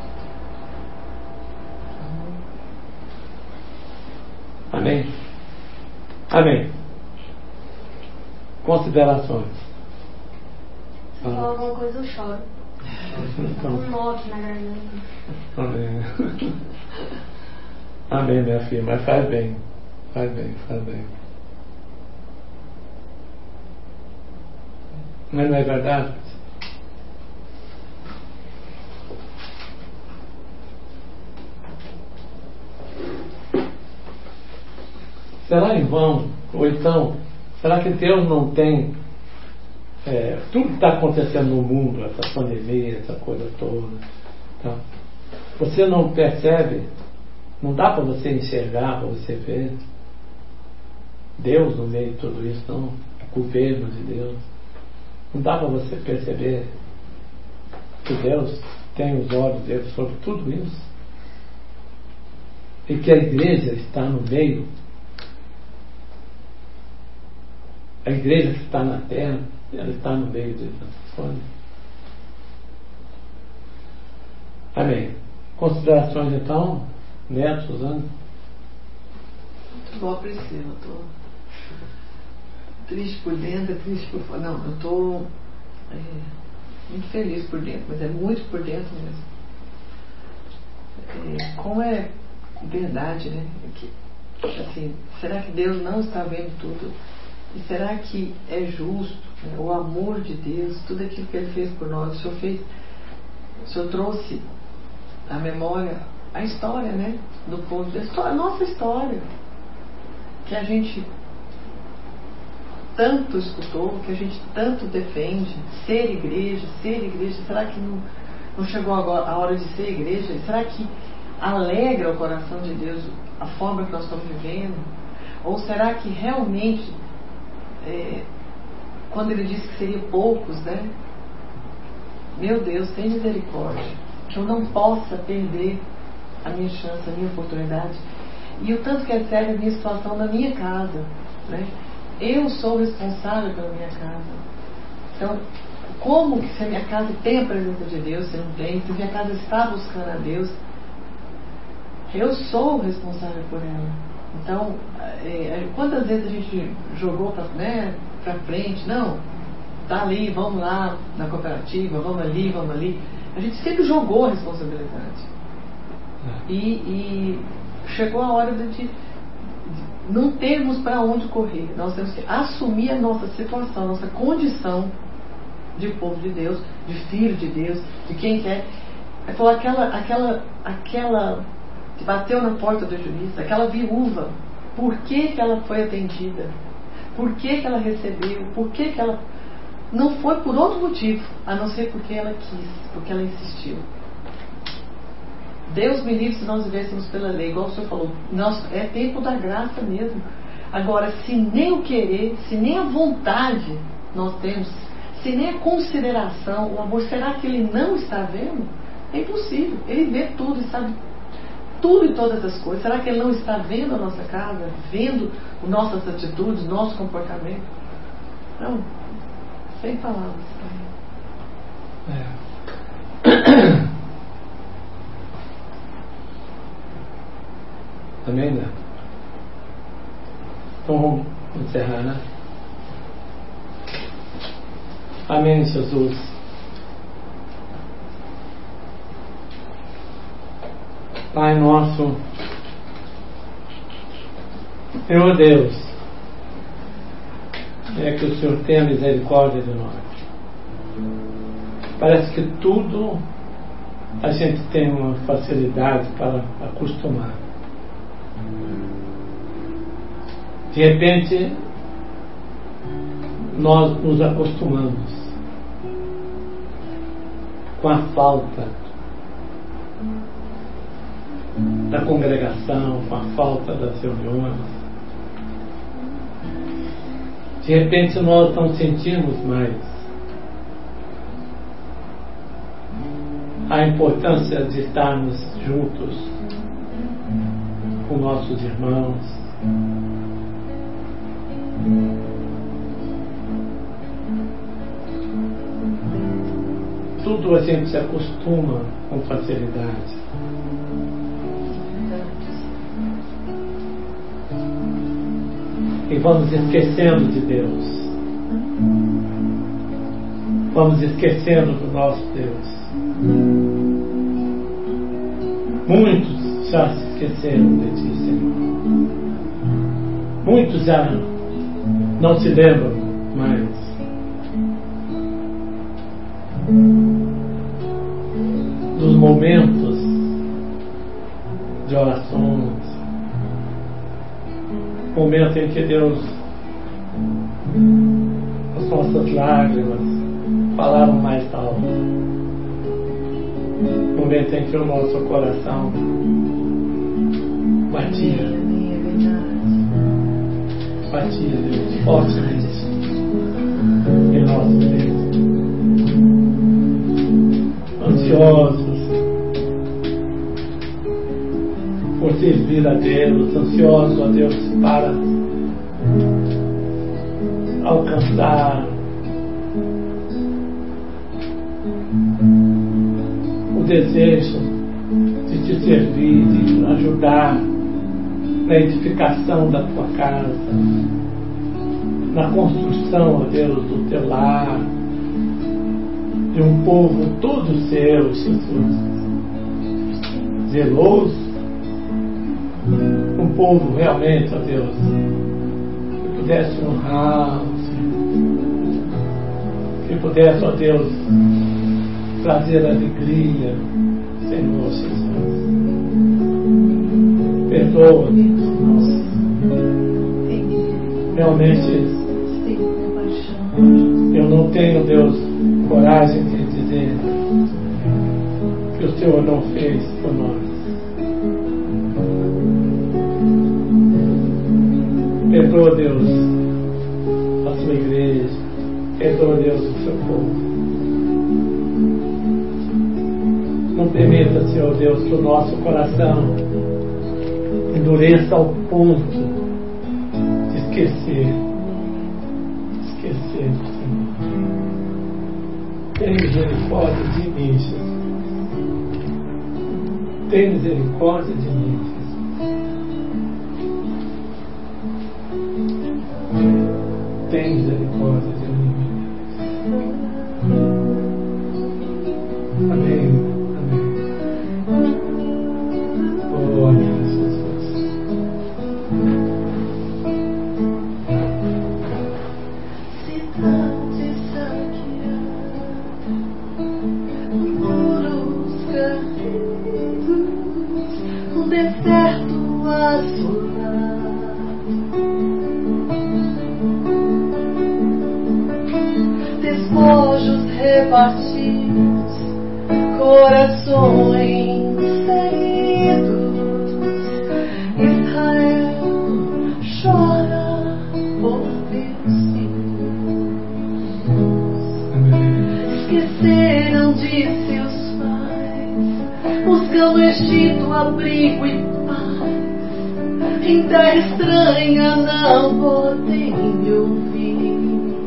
Amém? Amém. Considerações. Se falar alguma coisa, eu choro. Então, Um nó aqui na garganta. amém. Amém, minha filha, mas faz bem. Faz bem, faz bem. Mas não é verdade? Será em vão? Ou então, será que Deus não tem tudo que está acontecendo no mundo, essa pandemia, essa coisa toda, tá? Você não percebe, não dá para você enxergar, para você ver Deus no meio de tudo isso, não? O governo de Deus. Não dá para você perceber que Deus tem os olhos dele sobre tudo isso e que a igreja está no meio. A igreja que está na terra, ela está no meio dessas coisas. Amém. Considerações então, Neto, Suzana? Muito bom, Priscila. Estou triste por dentro, triste por fora. Não, eu estou muito feliz por dentro, mas é muito por dentro mesmo. Como é verdade, né? Que, assim, será que Deus não está vendo tudo? E será que é justo, né, o amor de Deus, tudo aquilo que Ele fez por nós? O Senhor trouxe à memória a história, né? Do povo, a nossa história, que a gente tanto escutou, que a gente tanto defende, ser igreja. Será que não chegou agora a hora de ser igreja? Será que alegra o coração de Deus a forma que nós estamos vivendo? Ou será que realmente quando ele disse que seria poucos, né? Meu Deus, tem misericórdia, que eu não possa perder a minha chance, a minha oportunidade. E o tanto que é sério a minha situação na minha casa, né? Eu sou responsável pela minha casa. Então, como que se a minha casa tem a presença de Deus, se não tem, se a minha casa está buscando a Deus, eu sou responsável por ela. Então, quantas vezes a gente jogou para frente? Não, tá ali, vamos lá na cooperativa, vamos ali. A gente sempre jogou a responsabilidade. E chegou a hora de não termos para onde correr. Nós temos que assumir a nossa situação, a nossa condição de povo de Deus, de filho de Deus, de quem quer. Ele falou, aquela que bateu na porta do juiz, aquela viúva, por que ela foi atendida? Por que ela recebeu? Por que ela... Não foi por outro motivo, a não ser porque ela quis, porque ela insistiu. Deus me livre se nós vivêssemos pela lei, igual o senhor falou. É tempo da graça mesmo. Agora, se nem o querer, se nem a vontade nós temos, se nem a consideração, o amor, será que ele não está vendo? É impossível. Ele vê tudo e sabe tudo e todas as coisas. Será que ele não está vendo a nossa casa? Vendo nossas atitudes, nosso comportamento? Não. Sem palavras. Amém, né? Então vamos encerrar, né? Amém, Jesus. Pai nosso, Senhor Deus, é que o Senhor tenha misericórdia de nós. Parece que tudo a gente tem uma facilidade para acostumar. De repente, nós nos acostumamos com a falta da congregação, com a falta das reuniões. De repente, nós não sentimos mais a importância de estarmos juntos com nossos irmãos. Tudo a gente se acostuma com facilidade. E vamos esquecendo de Deus. Vamos esquecendo do nosso Deus. Muitos já se esqueceram de Ti, Senhor. Muitos já não se lembram mais. Dos momentos de orações, momento em que Deus, as nossas lágrimas falaram mais alto, momento em que o nosso coração batia, Deus, fortemente em nosso Deus, ansiosos por servir a Deus, ansiosos a Deus para alcançar o desejo de te servir, de ajudar na edificação da tua casa, na construção, ó Deus, do teu lar, de um povo todo seu, Jesus, zeloso, um povo realmente, ó Deus, que pudesse honrar, que pudesse, ó Deus, trazer alegria, Senhor Jesus. Perdoa-nos. Realmente, eu não tenho, Deus, coragem de dizer que o Senhor não fez por nós. Perdoa, Deus, a sua igreja. Perdoa, Deus, o seu povo. Não permita, Senhor Deus, que o nosso coração endureça ao ponto de esquecer, Senhor. Tem misericórdia de mim, Jesus. Tem misericórdia de mim, Jesus. Tem misericórdia de mim. Amém. num deserto assolado, despojos repartidos, corações feridos. Israel chora por teus filhos. Esqueceram de seus pais, buscam no Egito abrigo e paz. Em terra estranha não podem me ouvir.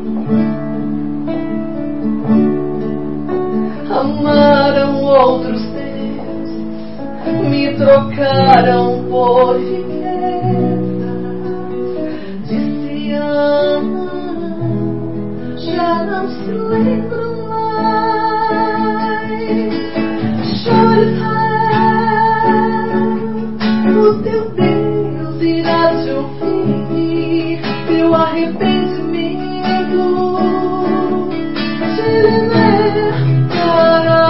Amaram outros deuses, me trocaram por riquezas. Disse Ana, já não se lembram mais. Chora Israel, o teu Deus irá te ouvir. Teu arrependimento te libertará.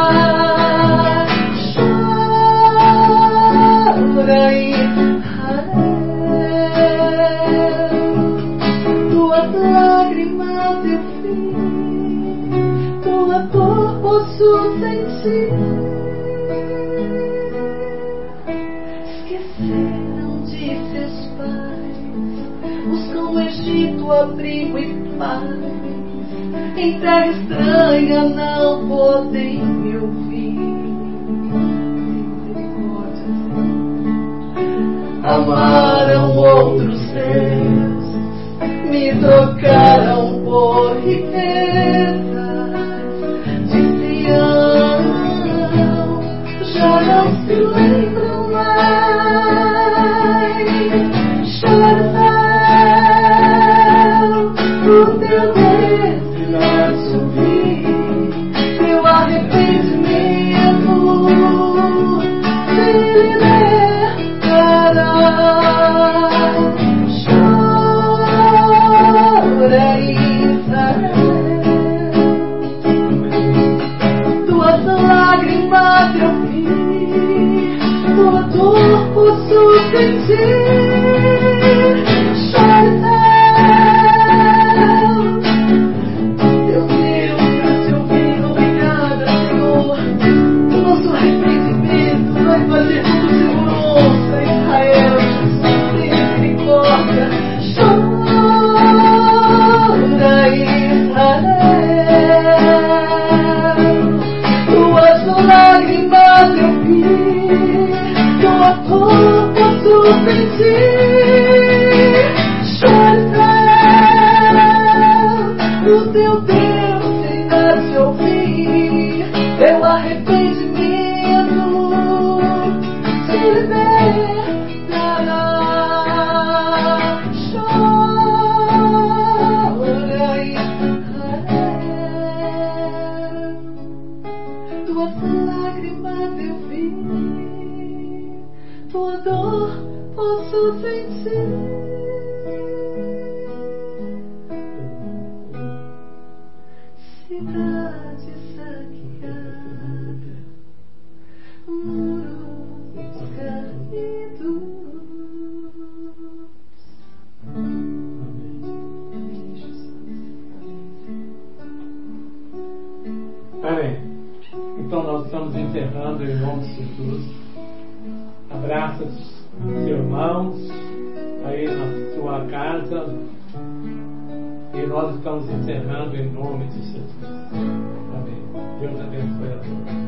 Chora Israel, tuas lágrimas eu vi, tua dor posso sentir. Esqueceram de seus pais, buscam no Egito abrigo e paz. Em terra estranha não podem me ouvir. Amaram outros deuses, me trocaram por riquezas. Diziam, já não se lembram mais. Chora, o teu Deus irá te ouvir. Teu arrependimento te libertará. Chora Israel, tuas lágrimas eu vi, tua dor posso sentir. Chora Israel, teu Deus irá te ouvir. Obrigada, Senhor. O nosso arrependimento vai fazer tudo segurança. Israel, tem misericórdia. Chora Israel, tuas lágrimas eu vi, tua dor posso sentir. Chora Israel, o teu Deus irá te ouvir. Teu arrependimento te libertará. Chora Israel, tuas lágrimas eu vi, tua dor posso sentir. Cidade saqueada, muros caídos. Amém. Então nós estamos encerrando em nome de Jesus. Abraça os irmãos aí na sua casa. E nós estamos encerrando em nome de Jesus. Amém. Deus abençoe a todos.